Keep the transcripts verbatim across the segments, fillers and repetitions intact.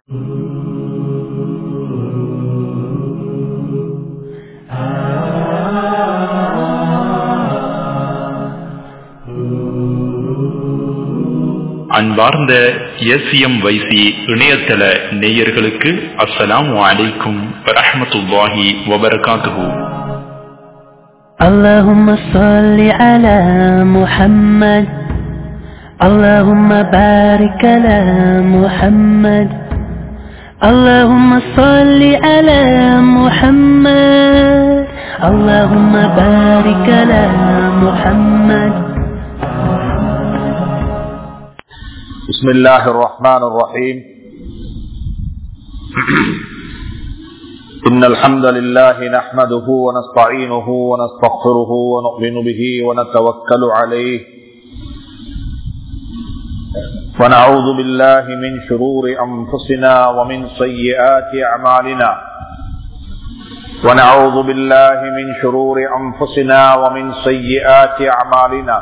அன்பார்ந்த எஸ்எம் வைசி இணையதள நேயர்களுக்கு அஸ்ஸலாமு அலைக்கும் வரஹ்மத்துல்லாஹி வபரகாத்துஹு. அல்லாஹும்ம ஸல்லி அலா முஹம்மத், அல்லாஹும்ம பாரிக் அலா முஹம்மத், அல்லாஹும்ம ஸல்லி அலா முஹம்மத், அல்லாஹும்ம பாரிக் அலா முஹம்மத். بسم الله الرحمن الرحيم. إن الحمد لله نحمده ونستعينه ونستغفره ونؤمن به ونتوكل عليه ونعوذ بالله من شرور أنفسنا ومن سيئات أعمالنا ونعوذ بالله من شرور أنفسنا ومن سيئات أعمالنا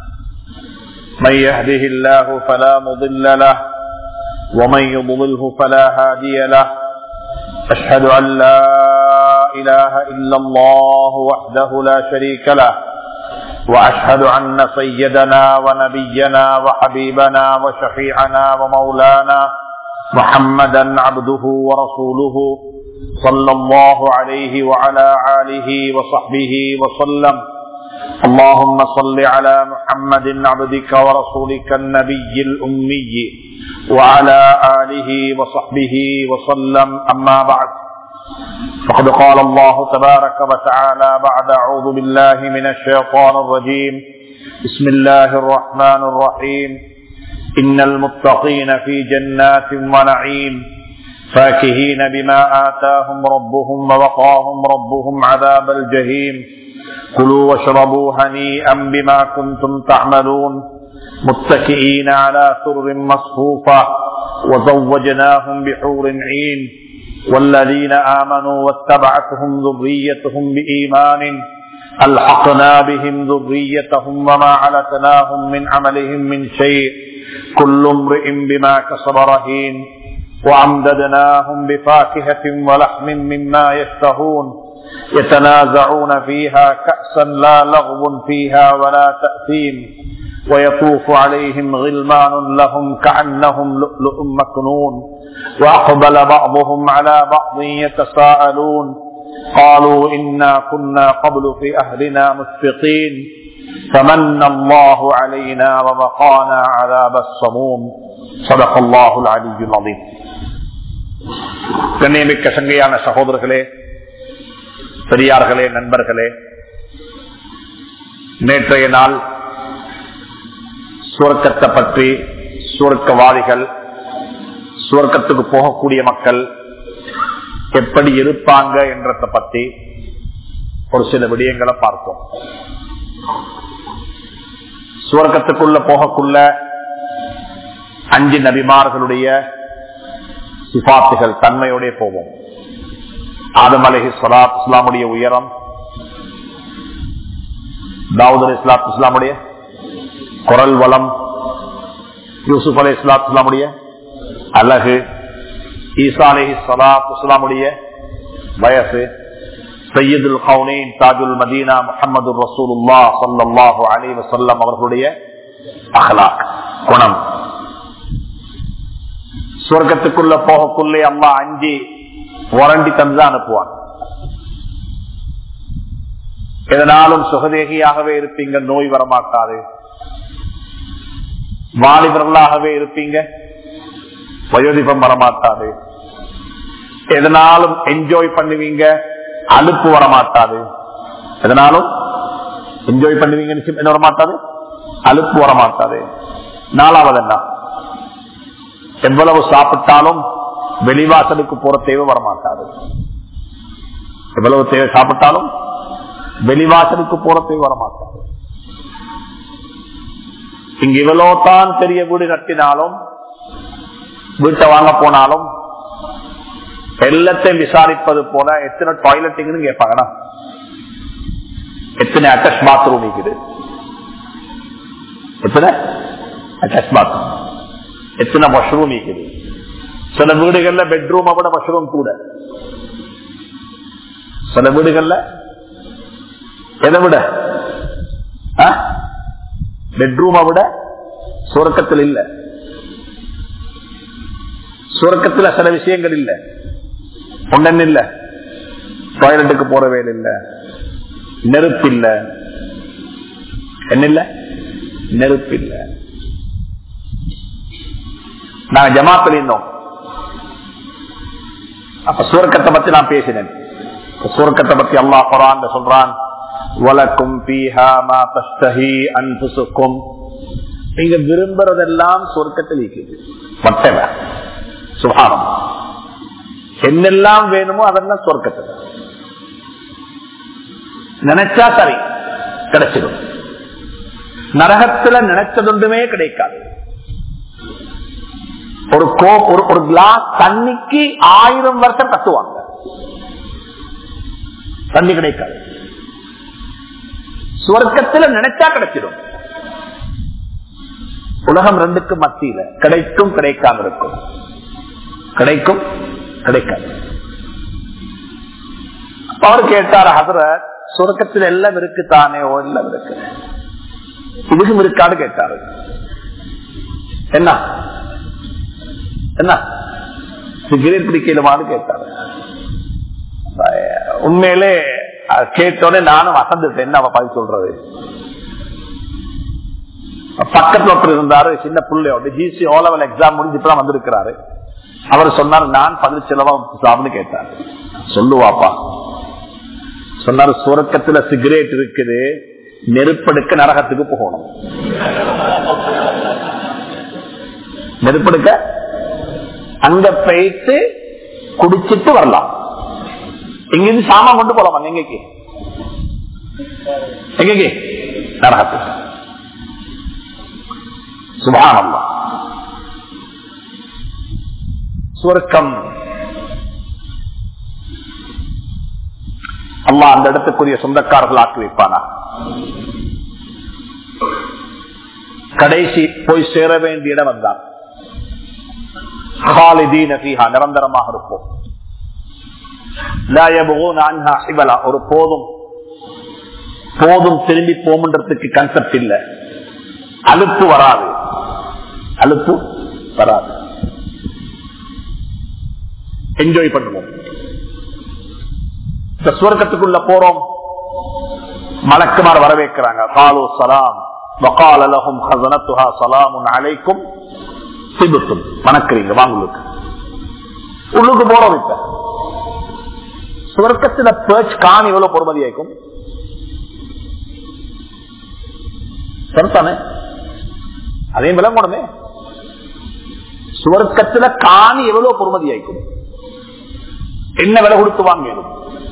من يهده الله فلا مضل له ومن يضلله فلا هادي له. أشهد أن لا إله إلا الله وحده لا شريك له وأشهد أن سيدنا ونبينا وحبيبنا وشفيعنا ومولانا محمدا عبده ورسوله صلى الله عليه وعلى آله وصحبه وسلم. اللهم صل على محمد عبدك ورسولك النبي الأمي وعلى آله وصحبه وسلم. أما بعد، فقد قال الله تبارك وتعالى بعد أعوذ بالله من الشيطان الرجيم. بسم الله الرحمن الرحيم. إن المتقين في جنات ونعيم فاكهين بما آتاهم ربهم ووقاهم ربهم عذاب الجحيم. كلوا واشربوا هنيئا بما كنتم تعملون متكئين على سرر مصفوفة وزوجناهم بحور عين. والذين آمنوا واتبعتهم ذريتهم بإيمان ألحقنا بهم ذريتهم وما علتناهم من عملهم من شيء كل امرئ بما كسب رهين. وأمددناهم بفاكهة ولحم مما يشتهون يتنازعون فيها كأسا لا لغو فيها ولا تأثيم. ويطوف عليهم غلمان لهم كأنهم لؤلؤ مكنون. وأقبل بعضهم على بعض يتساءلون قالوا إنا كنا قبل في أهلنا مشفقين فمن الله علينا ووقانا عذاب السموم. صدق الله العلي العظيم. கண்ணியமிக்க சங்கையான சகோதரர்களே, பெரியார்களே, நண்பர்களே, நேற்றைய நாள் சுவர்க்கத்தை பற்றி, சுவர்க்கவாதிகள், சுவர்க்கத்துக்கு போகக்கூடிய மக்கள் எப்படி இருப்பாங்க என்றதை பற்றி ஒரு சில விடயங்களை பார்த்தோம். சுவர்க்கத்துக்குள்ள போகக்குள்ள அஞ்சு நபிமார்களுடைய சிபாத்துகள், தன்மையோட போவோம். ஆதம் அலைஹி ஸலாத்து இஸ்லாமுடைய உயரம், தாவூத் அலைஹி ஸலாத்து இஸ்லாமுடைய குரல் வளம், யூசுப் அலைஹி ஸலாத்து இஸ்லாமுடைய அழகு, ஈசா அலைஹி ஸலாத்து இஸ்லாமுடைய வயசு, சையதுல் கௌனைன் தாஜுல் மதீனா முஹம்மது ரசூலுல்லாஹ் ஸல்லல்லாஹு அலைஹி வஸல்லம் அவர்களுடைய அஹ்லாக், குணம். சொர்க்கத்துக்குள்ள போகக்குள்ளே அல்லாஹ் அஞ்சு வாரண்டி தந்து அனுப்புவான். எதனாலும் சுகதேகியாகவே இருப்பீங்க, நோய் வரமாட்டாது. வாலிபர்களாகவே இருப்பீங்க, வயோதிபம் வரமாட்டாது. எதனாலும் என்ஜாய் பண்ணுவீங்க, அலுப்பு வரமாட்டாது. எதனாலும் என்ஜாய் பண்ணுவீங்க, என்ன வரமாட்டாது, அலுப்பு வரமாட்டாது. நாலாவது என்ன, எவ்வளவு சாப்பிட்டாலும் வெளிவாசலுக்கு போற தேவை வரமாட்டாது. எவ்வளவு தேவை சாப்பிட்டாலும் வெளிவாசலுக்கு போற தேவை வரமாட்டாது. இங்க இவ்வளவு தான் பெரிய வீடு கட்டினாலும், வீட்டை வாங்க போனாலும் எல்லாத்தையும் விசாரிப்பது போல எத்தனை டாய்லெட்டுன்னு கேட்பாங்கண்ணா, எத்தனை அட்டாச் பாத்ரூம் இருக்குது, எத்தனை அட்டாச் பாத்ரூம், எத்தனை வாஷ்ரூம் இருக்குது, சில வீடுகள்ல பெட்ரூமை விட மஷ்ரூம் கூட. சில வீடுகள்ல எதை விட பெட்ரூமை விட சுரக்கத்தில் இல்ல. சுரக்கத்தில் சில விஷயங்கள் இல்ல. ஒன்னு இல்ல, டாய்லெட்டுக்கு போற வேலை இல்ல, நெருப்பு இல்ல, என்ன இல்ல, நெருப்பு இல்ல. நாங்க ஜமாத்தில் இருந்தோம். அப்ப சுவர்க்கத்தை பத்தி நான் பேசினேன். சுவர்க்கத்தை பத்தி அல்லாஹ் குர்ஆன்ல சொல்றான், வலக்கும் ஃபீஹா மா தஸ்தஹி அன்ஃபுசுக்கும். நீங்க விரும்புறதெல்லாம் சுவர்க்கத்தில் இருக்குது. மட்டவ சுப்ஹானல்லாஹ், என்னெல்லாம் வேணுமோ அதெல்லாம் சுவர்க்கத்தில் நினைச்சா சரி கிடைச்சிடும். நரகத்துல நினைச்சதொன்றுமே கிடைக்காது. ஒரு கோ ஒரு கிளாஸ் தண்ணிக்கு ஆயிரம் வருஷம் கட்டுவாங்க, தண்ணி கிடைக்காது. சுவர்க்கத்தில் நினைச்சா கிடைச்சிடும். உலகம் ரெண்டுக்கு மத்தியில கிடைக்கும் கிடைக்காம இருக்கும், கிடைக்கும் கிடைக்காது. அவர் கேட்டார், ஹஸரத் சுவர்க்கத்தில் எல்லாம் இருக்கு தானே? ஓ எல்லாம் இருக்கு. இதுக்கும் இருக்காது கேட்டாரு. என்ன என்ன சிகரெட் பிடிக்கலுமான்னு கேட்டாரு. உண்மையிலே கேட்டோடனே நானும் வசந்துட்டேன். என்ன அவ பதில் சொல்றது? பக்கத்துல ஒருத்தர் இருந்தாரு, சின்ன பிள்ளையோட ஜிசி ஓ லெவல் எக்ஸாம் முடிஞ்சு இப்பதான் வந்திருக்கிறாரு. அவர் சொன்னார், நான் பதில் செலவான்னு கேட்டார். சொல்லுவாப்பா சொன்னாரு, சுரக்கத்துல சிகரெட் இருக்குது, நெருப்படுக்க நரகத்துக்கு போகணும். நெருப்படுக்க அங்க போயிட்டு குடிச்சிட்டு வரலாம். இங்கிருந்து சாமான் கொண்டு போலாமா? எங்கக்கு எங்கக்கு நரகத்துக்கு. சுப்ஹானல்லாஹ். சுவர்க்கம் அல்லாஹ் அந்த இடத்துக்குரிய சொந்தக்காரர்கள் ஆக்கி வைப்பானா? கடைசி போய் சேர வேண்டிய இடம் வந்தான். நிரந்தரமாக இருப்போம். ஒரு போதும் போதும் திரும்பி போமன்றதுக்கு கன்செப்ட் இல்ல. அலுப்பு வராது, அலுப்பு வராது. என்ஜாய் பண்ணுவோம். இந்த சுவர்க்கத்துக்குள்ள போறோம், மலக்குமார் வரவேற்கிறாங்க. காலு சலாம் வகால லஹும் ஹஸனத்துஹா ஸலாமுன் அலைக்கும் திபுத்தும். வணக்கறீங்க, வாங்களுக்கு. உள்ளுக்கு போறோம். இப்ப சுவர்க்கத்துல பேர்ச் காணி எவ்வளவு பொறுமதியாக்கும் சரித்தானே? அதையும் விளங்கணுமே. சுவர்க்கத்துல காணி எவ்வளவு பொறுமதியாக்கும், என்ன விலை கொடுத்து வாங்கணும்?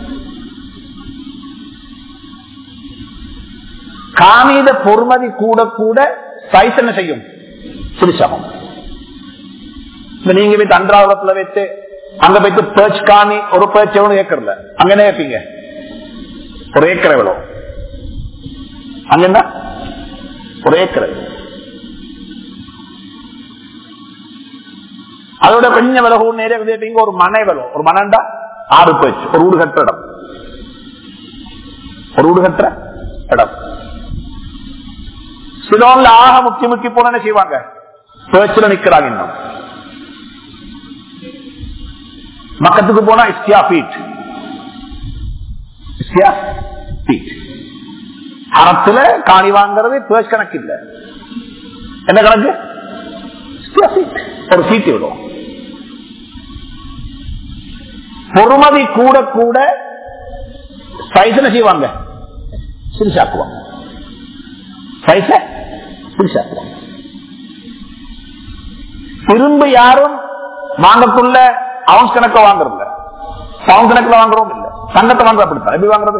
காணியில பொறுமதி கூட கூட சைஸ் என்ன செய்யும்? சிரிசமம். நீங்க போய் அன்றாவரத்துல வைத்து அங்க போயிட்டு பேர்ச் காணி ஒரு பேர்ச் எவ்வளவு ஏக்கர்ல அங்க என்ன வைப்பீங்க? ஒரு ஏக்கர் எவ்வளவு? அங்க என்ன ஒரு ஏக்கர். அதோட கொஞ்சம் விலை நேரே கேட்டீங்க. ஒரு மனை விலை, ஒரு மனண்டா ஆறு பேர்ச், ஒரு வீடு கட்டுற இடம், ஒரு வீடு கட்டுற இடம். சிலோன்ல ஆக முக்கி முக்கி போன என்ன செய்வாங்க? பேர்ச்ல நிக்கிறாங்க. இன்னும் மக்கத்துக்கு போனா இஸ்கியா பீட், இஸ்கியா பீட். அறத்துல காணி வாங்குறது பேர்ச் கணக்கு இல்ல. என்ன கணக்கு? இஸ்கியா பீட். ஒரு சீட் விடும். பொறுமதி கூட கூட சைஸ் என்ன செய்வாங்க? சிரிசாக்குவாங்க. சைஸ சிரிசாக்குவாங்க. திரும்ப யாரும் வாங்கக்குள்ள அவன் கணக்க வாங்குறதில்ல, பவுன் கணக்குல வாங்குறோம் இல்ல. தங்கத்தை வாங்குற அப்படித்தான். எப்படி வாங்குறது?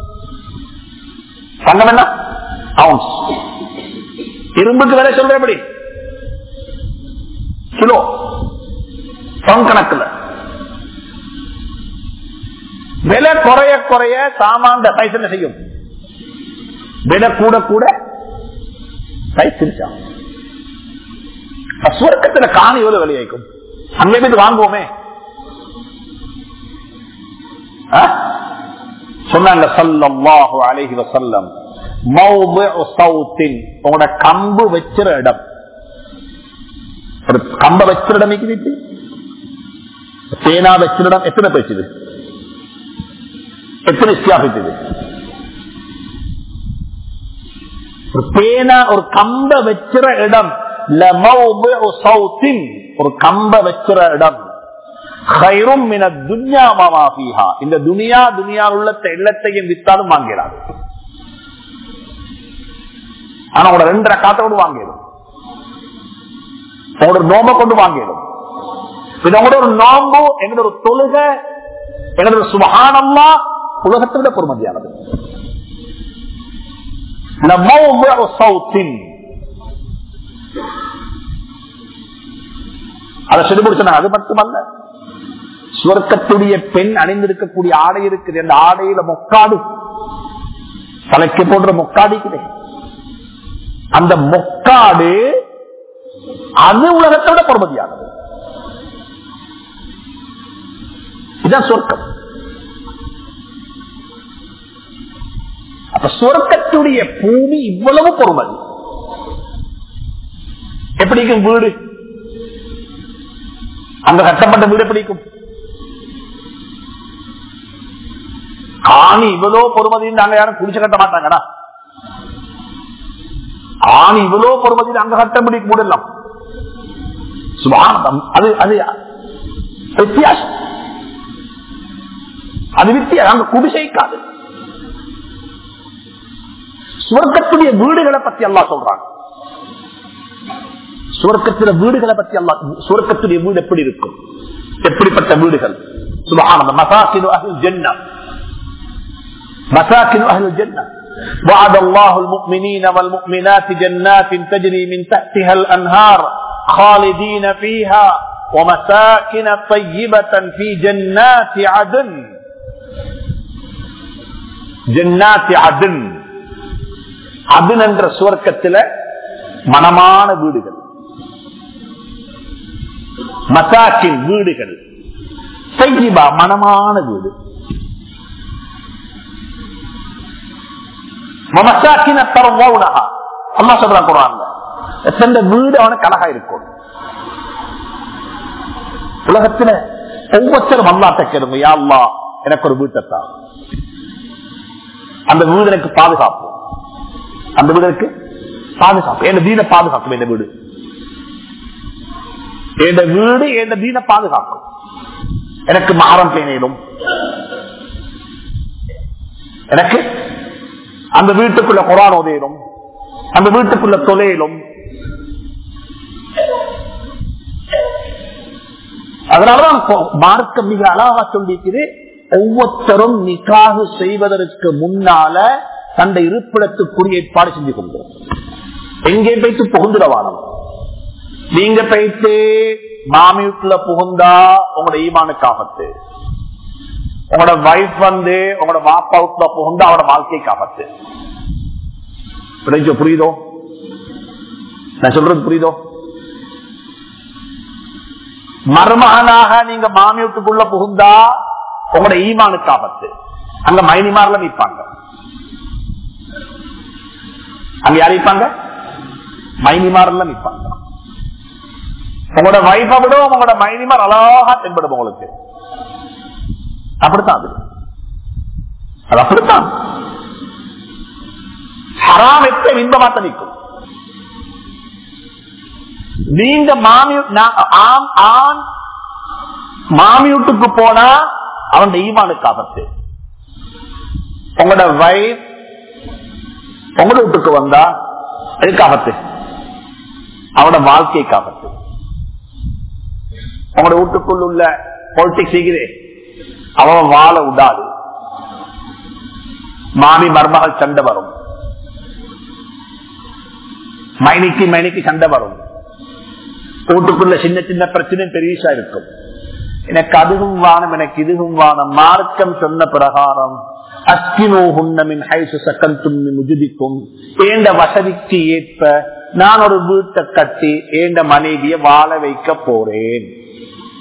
தங்கம் என்ன அவுன்ஸ். இரும்புக்கு விலை சொல்ற எப்படி? கிலோ, பவுன் கணக்குல. விலை குறைய குறைய சாமான் சைஸ் என்ன செய்யும்? விலை கூட கூட சைஸ் சிரிச்சா. சுவர்க்கத்துல காணி எவ்வளவு விலையாக்கும்? அங்கே போய் வாங்குவோமே. சொன்னாங்க ஸல்லல்லாஹு அலைஹி வஸல்லம், மௌதிஉ ஸௌத்தின், உங்களோட கம்பு வச்சிர இடம். ஒரு கம்ப வச்சிர இடம் இருக்குது, பேனா வச்சிர இடம் எத்தனை பேச்சுது, எத்தனை ஸ்கியாபிச்சது? ஒரு பேனா ஒரு கம்ப வச்சிர இடம், லமௌதிஉ ஸௌத்தின், ஒரு கம்ப வச்சிர இடம், கைரும் மின துன்யா வமா ஃபீஹா, இந்த துனியா துனியாவில் உள்ள எல்லாத்தையும் வித்தாலும் வாங்கிறார். ஆனா உங்களோட ரெண்டு ரக்காத்தை கொண்டு வாங்கிடும், உங்களோட நோம்பை கொண்டு வாங்கிடும். இது உங்களோட ஒரு நோம்பு, எங்களோட ஒரு தொழுகை, எங்களோட ஒரு சுப்ஹானல்லாஹ் உலகத்தை விட பொறுமதியானது. அதை சொல்லி முடிச்சா அது மட்டுமல்ல, சுவர்க்கத்துடைய பெண் அணிந்திருக்கக்கூடிய ஆடை இருக்குது, அந்த ஆடையில மொக்காடு, தலைக்கு போன்ற மொக்காடு கிடையாது. அந்த மொக்காடு அது உலகத்தை விட பொறுமதியானது. இதுதான் சொர்க்கம். அப்ப சொர்க்கத்துடைய பூமி இவ்வளவு பொறுமதி. எப்படிக்கும் வீடு, அங்க கட்டப்பட்ட வீடு எப்படிக்கும்? ஆணி இவ்வளவு பொறுமதின்னு அங்க யாரும் குடிச்சு கட்ட மாட்டாங்கடா. ஆணி இவ்வளவு பொறுமதி அங்க கட்ட முடிக்க முடியலாம். சுபானம் அது அது வித்தியாசம், அது வித்தியாசம். அங்க குடிசைக்காது. சுவர்க்கத்துடைய வீடுகளை பத்தி அல்லாஹ் சொல்றாங்க. சுவர்க்கத்தில வீடுகளை பத்தி அல்லாஹ், சுவர்க்கத்துடைய வீடு எப்படி இருக்கும், எப்படிப்பட்ட வீடுகள்? சுப்ஹானல்லாஹ். மசாகினு அஹ்லில் ஜன்னah, மசாகினு அஹ்லில் ஜன்னah. وعد الله المؤمنين والمؤمنات جنات تجري من تحتها الأنهار خالدين فيها ومساكن طيبة في جنات عدن. جنات عدن, அது என்ற சுவர்க்கத்தில மனமான வீடுகள், மசாக்கின் வீடுகள், தையிபா மனமான வீடு, மமசாக்கின தர்வௌனஹா. அல்லாஹ் சொல்றான் குர்ஆன்ல, அந்த வீடு அவனுக்கு அழகா இருக்கும். உலகத்துல ஒவ்வொருத்தரும் அல்லாஹ்ட்ட கேளுங்க, யா அல்லாஹ் எனக்கு ஒரு வீட்டை தா, அந்த வீடு எனக்கு பாதுகாப்பு, அந்த வீடுக்கு பாதுகாப்பு, என் தீன பாதுகாக்கும், என் வீடு என் வீடு என் தீன பாதுகாக்கும், எனக்கு மஹரம் பேணிடும், எனக்கு அந்த வீட்டுக்குள்ள குர்ஆன் ஓதிடும், அந்த வீட்டுக்குள்ள தொலையிலும். அதனாலதான் மார்க்கம் மிக அழகா சொல்லிக்குது, ஒவ்வொருத்தரும் நிக்காஹ் செய்வதற்கு முன்னால தந்த இருப்பிடத்துக்குரிய ஏற்பாடு செஞ்சு கொள்வோம். எங்கே போயிட்டு புகுந்துடவானம், நீங்க போயிட்டு மாமி வீட்டுல புகுந்தா உங்களோட ஈமானுக்கு ஆபத்து, உங்களோட வைஃப் வந்து உங்களோட வாப்பா வீட்டுல புகுந்தா அவனோட வாழ்க்கைக்கு ஆபத்து. புரியுதோ நான் சொல்றது? புரியுதோ? மருமகனாக நீங்க மாமி வீட்டுக்குள்ள புகுந்தா உங்களோட ஈமானுக்கு ஆபத்து. அங்க மைனிமார்ல நிற்பாங்க, அங்க யார் நிற்பாங்க? மைனிமார்ல நிற்பாங்க. உங்களோட வைஃபை விட உங்களோட மைனிமார் அழகா தென்படும் உங்களுக்கு. அப்படித்தான் அது, அது அப்படித்தான். ஹராம் எத்த இன்பமாத்த நிற்கும். நீங்க மாமி ஆண் மாமி வீட்டுக்கு போனா அவன் ஈமானுக்கு ஆபத்து. உங்களோட வைஃப் உங்களோட வீட்டுக்கு வந்தா எதுக்கு ஆபத்து? அவனோட வாழ்க்கைக்கு ஆபத்து. உங்களோட வீட்டுக்குள்ள உள்ள பொலிட்டிக்ஸ் செய்கிறே அவன் வாழ விடாது. மாமி மருமகள் சண்டை வரும், மைனிக்கு மைனிக்கு சண்டை வரும், வீட்டுக்குள்ள சின்ன சின்ன பிரச்சனை பெரியசா இருக்கும். எனக்கு அதுவும் வானம், எனக்கு இதுவும் வானம். மார்க்கம் சொன்ன பிரகாரம் ஏண்ட வசதிக்கு ஏற்ப நான் ஒரு வீட்டை கட்டி ஏண்ட மனைவியை வாழ வைக்க போறேன்.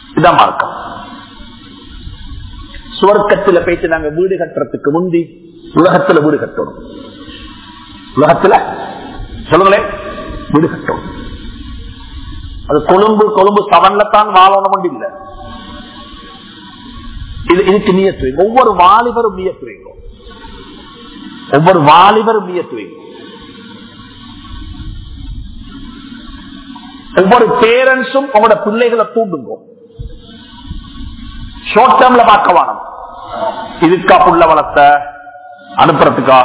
இதான் மார்க்கம். சுவர்க்கத்தில் போயிட்டு நாங்க வீடு கட்டுறதுக்கு முந்தி உலகத்துல வீடு கட்டணும். உலகத்துல சொல்லுங்களேன் வீடு கட்டணும். அது கொழும்பு கொழும்பு சவன்ல தான் வாழணும் இல்லை. இது இதுக்கு நியத்து வைங்க. ஒவ்வொரு வாலிபரும் நியத்து வைங்க. ஒவ்வொரு வாலிபரும் நியத்து வைங்க. ஒவ்வொரு பேரண்ட்ஸும் உங்களோட பிள்ளைகளை தூண்டுங்க. ஷார்ட் டேர்ம்ல பார்க்க வேணும். இதுக்கா புள்ள வளர்த்த அனுப்புறதுக்கா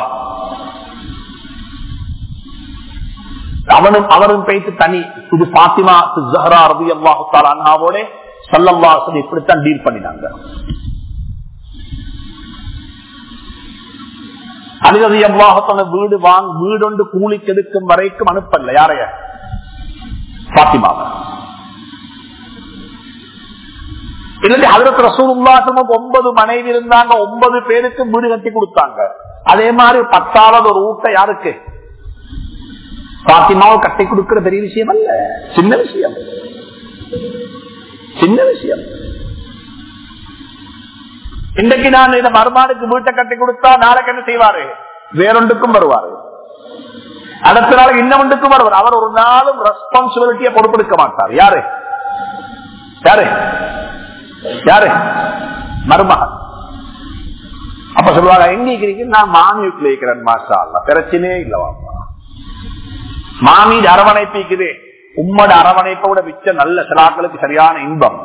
அவனும் அவரும் பேசி தனி. இது பாத்திமா ஸஹ்ரா ரலியல்லாஹு தஆலா அன்ஹாவோட ஸல்லல்லாஹு அலைஹி வஸல்லம் இப்படித்தான் டீல் பண்ணினாங்க. அலி ரலியல்லாஹு தஆலா வீடு வாங்க வீடு ஒன்று கூலிக்கு எடுக்கும் வரைக்கும் அனுப்பல. யாரைய? பாத்திமாவை. இல்ல ஹஜ்ரத் ரசூலுல்லாஹ் ஒன்பது மனைவி இருந்தாங்க. ஒன்பது பேருக்கு வீடு கட்டி கொடுத்தாங்க. அதே மாதிரி பத்தாவது ஒரு ஊட்ட யாருக்கு? பாத்திமாவை கட்டி கொடுக்கிற பெரிய விஷயம் அல்ல, சின்ன விஷயம். சின்ன விஷயம். இன்றைக்கு நான் இந்த மருமானுக்கு வீட்டை கட்டி கொடுத்தா நாளைக்கு என்ன செய்வாரு? வேறொன்றுக்கும் வருவாரு. அடுத்த நாள் இன்னொன்றுக்கும் வருவார். அவர் ஒரு நாளும் ரெஸ்பான்சிபிலிட்டியை பொறுப்பெடுக்க மாட்டார். யாரு யாரு யாரு மருமகன். அப்ப சொல்லுவாங்க எங்க இருக்கிறீங்க? நான் மாமி வீட்டுல இருக்கிறேன். மாஷா அல்லாஹ், பிரச்சனையே இல்லவா? மாமி அரவணைப்பு இருக்குது. உம்மோட அரவணைப்பை விட மிச்ச நல்ல சிலாக்களுக்கு சரியான இன்பம்.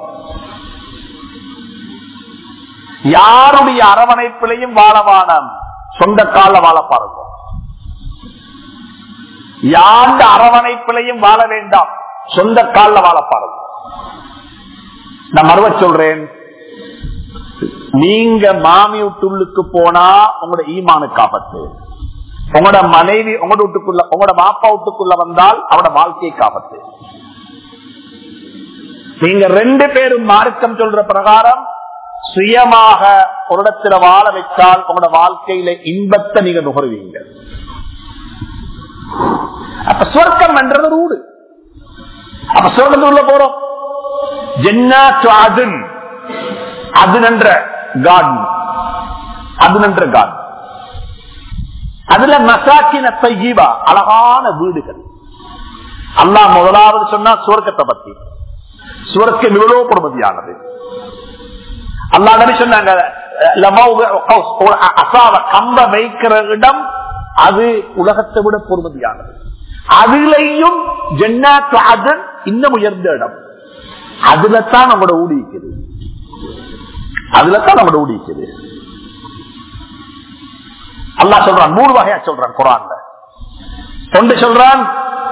யாருடைய அரவணைப்பிலையும் வாழவானம், சொந்த கால வாழ பாருங்க. யாருடைய அரவணைப்பிலையும் வாழ வேண்டாம், சொந்த கால வாழ பாருங்க. நான் மறுவ சொல்றேன், நீங்க மாமி வீட்டுள்ளுக்கு போனா உங்களோட ஈமானுக்கு ஆபத்து. உங்களோட மனைவி உங்களோட வீட்டுக்குள்ள உங்களோட பாப்பா வீட்டுக்குள்ள வந்தால் அவனோட வாழ்க்கைக்கு ஆபத்து. நீங்க ரெண்டு பேரும் மார்க்கம் சொல்ற பிரகாரம் சுயமாக ஒரு இடத்துல வாழ வைத்தால் உங்களோட வாழ்க்கையில இன்பத்தை நீங்க நுகர்வீங்க. அப்ப சொர்க்கம் என்றது ரூடு. அப்ப சொர்க்கத்துக்குள்ள போறோம். ஜன்னாத்து அதுன், அது என்ற கார்டன், அது என்ற கார்டன். அதுல மசாக்கின தய்யிபா, அழகான வீடுகள். அல்லாஹ் முதலாவது சொன்னா சுவர்க்கத்தை பத்தி. சுவர்க்கம் இவ்வளவு பொறுமதியானது. அல்லாஹ் நபி சொன்னாங்க, கம்ப வைக்கிற இடம் அது உலகத்தை விட பொறுமதியானது. அதுலயும் ஜன்னாத்து அதுன் இன்னும் உயர்ந்த இடம். அதுல தான் நம்மளோட ஊடிக்குது. அதுல தான் நம்மளோட ஊடிக்குது. அல்லாஹ் சொல்றான், மூணு வகையா சொல்றான் குர்ஆன்ல. ஒன்று சொல்றான்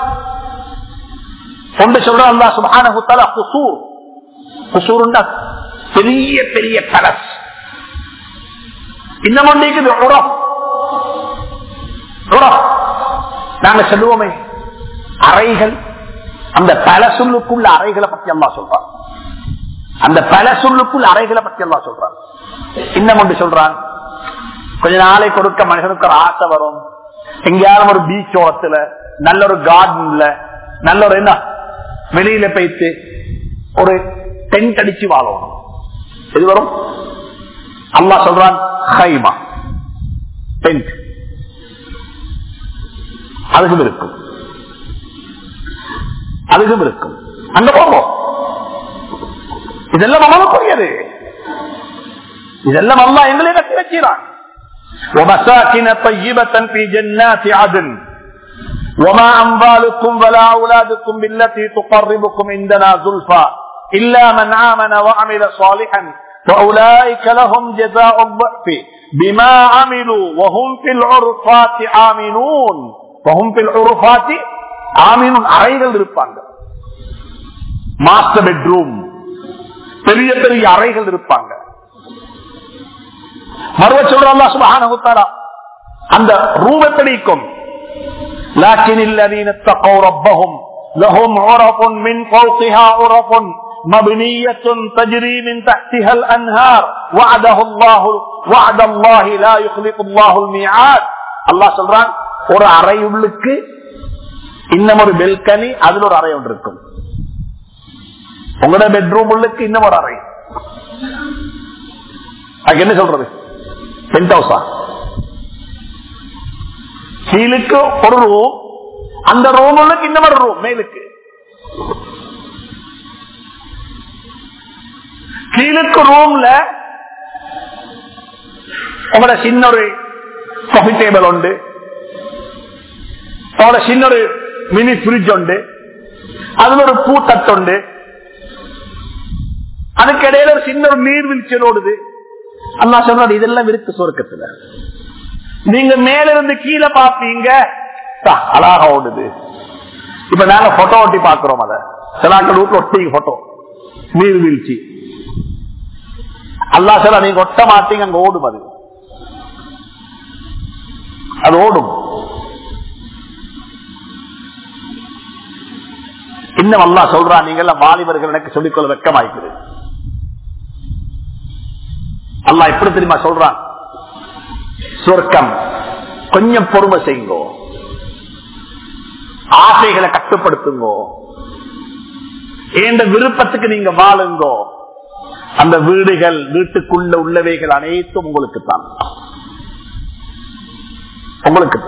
ஒன்று சொல்றான் அல்லாஹ் சுப்ஹானஹு வ தஆலா குசூர். குசூர்னா பெரிய பெரிய பேலஸ். இன்னும் ஒன்று இருக்குது உரஃப். உரஃப் நாங்க சொல்லுவோமே அறைகள். அந்த பேலசுக்குள்ள அறைகளை பத்தி அல்லாஹ் சொல்றான். அந்த பேலசுக்குள்ள அறைகளை பத்தி அல்லாஹ் சொல்றான். இன்னும் ஒன்று சொல்றான், கொஞ்ச நாளை கொடுக்க மனுஷனுக்கு ஒரு ஆசை வரும். எங்கேயாவது ஒரு பீச் ஓரத்துல, நல்ல ஒரு கார்டன்ல, நல்ல ஒரு என்ன வெளியில போயிட்டு ஒரு டென்ட் அடிச்சு வாழணும். எது வரும்? அல்லாஹ் சொல்றான் ஹைமா, டென்ட். அதுக்கும் இருக்கும், அதுக்கும் இருக்கும். அங்க போவோம். இதெல்லாம் அவனுக்குரியது. இதெல்லாம் அல்லாஹ் எங்களே கட்டி வச்சான். ومساكن طيبة في جنات عدن وما أموالكم ولا أولادكم بالتي تقربكم عندنا زلفى إلا من آمن وعمل صالحا فأولئك لهم جزاء الضعف بما عملوا وهم في العرفات آمنون. وهم في العرفات آمنون. அறைகள் இருப்பாங்க. மாஸ்டர் பெட்ரூம், பெரிய பெரிய அறைகள் இருப்பாங்க. மறுவ சொல்ற அல்லாஹ் சுப்ஹானஹு வ தஆலா அந்த ரூம் எப்படிக்கும் لكن الذين اتقوا ربهم لهم غرف من فوقها غرف مبنية تجري من تحتها الأنهار وعده الله وعد الله لا يخلف الله الميعاد. அல்லாஹ் சொல்றான், ஒரு அறை உள்ளுக்கு இன்னும் ஒரு பெல்கனி, அதுல ஒரு அறை ஒன்று இருக்கும். உங்களோட பெட்ரூம் உள்ளுக்கு இன்னும் ஒரு அறை. அதுக்கு என்ன சொல்றது? பென்ட் ஹவுஸா? கீழுக்கு ஒரு ரூம், அந்த ரூம் உள்ளுக்கு இன்னும் ஒரு ரூம் மேலுக்கு. கீழுக்கு ரூம்ல உங்களோட சின்ன ஒரு காஃபி டேபிள் உண்டு, உங்களோட சின்ன ஒரு மினி ஃபிரிட்ஜ் உண்டு, அதுல ஒரு பூத்தட்டு உண்டு, அதுக்கு இடையில ஒரு சின்ன ஒரு நீர்வீழ்ச்சி ஓடுது. அல்லாஹ் சொல்றாரு இதெல்லாம் இருக்கு சொர்க்கத்துல. நீங்க மேல இருந்து கீழே பாப்பீங்க அழகா ஓடுது. இப்ப நாங்க போட்டோ ஒட்டி பாக்குறோம், அத சிலாக்கள் வீட்டுல ஒட்டி போட்டோ நீர்வீழ்ச்சி. அல்லாஹ் சொல்ல நீங்க ஒட்ட மாட்டீங்க, அங்க ஓடும், அது அது ஓடும். இன்னும் அல்லாஹ் சொல்றா நீங்க எல்லாம் வாலிபர்கள் எனக்கு சொல்லிக்கொள்ள வெக்கமாய்க்குது. அல்லாஹ் எப்படி தெரியுமா சொல்றான்? சொர்க்கம் கொஞ்சம் பொறுமை செய்யுங்கோ, ஆசைகளை கட்டுப்படுத்துங்கோ, ஏண்ட விருப்பத்துக்கு நீங்க வாழுங்கோ. அந்த வீடுகள் வீட்டுக்குள்ள உள்ளவைகள் அனைத்தும் உங்களுக்கு தான், உங்களுக்கு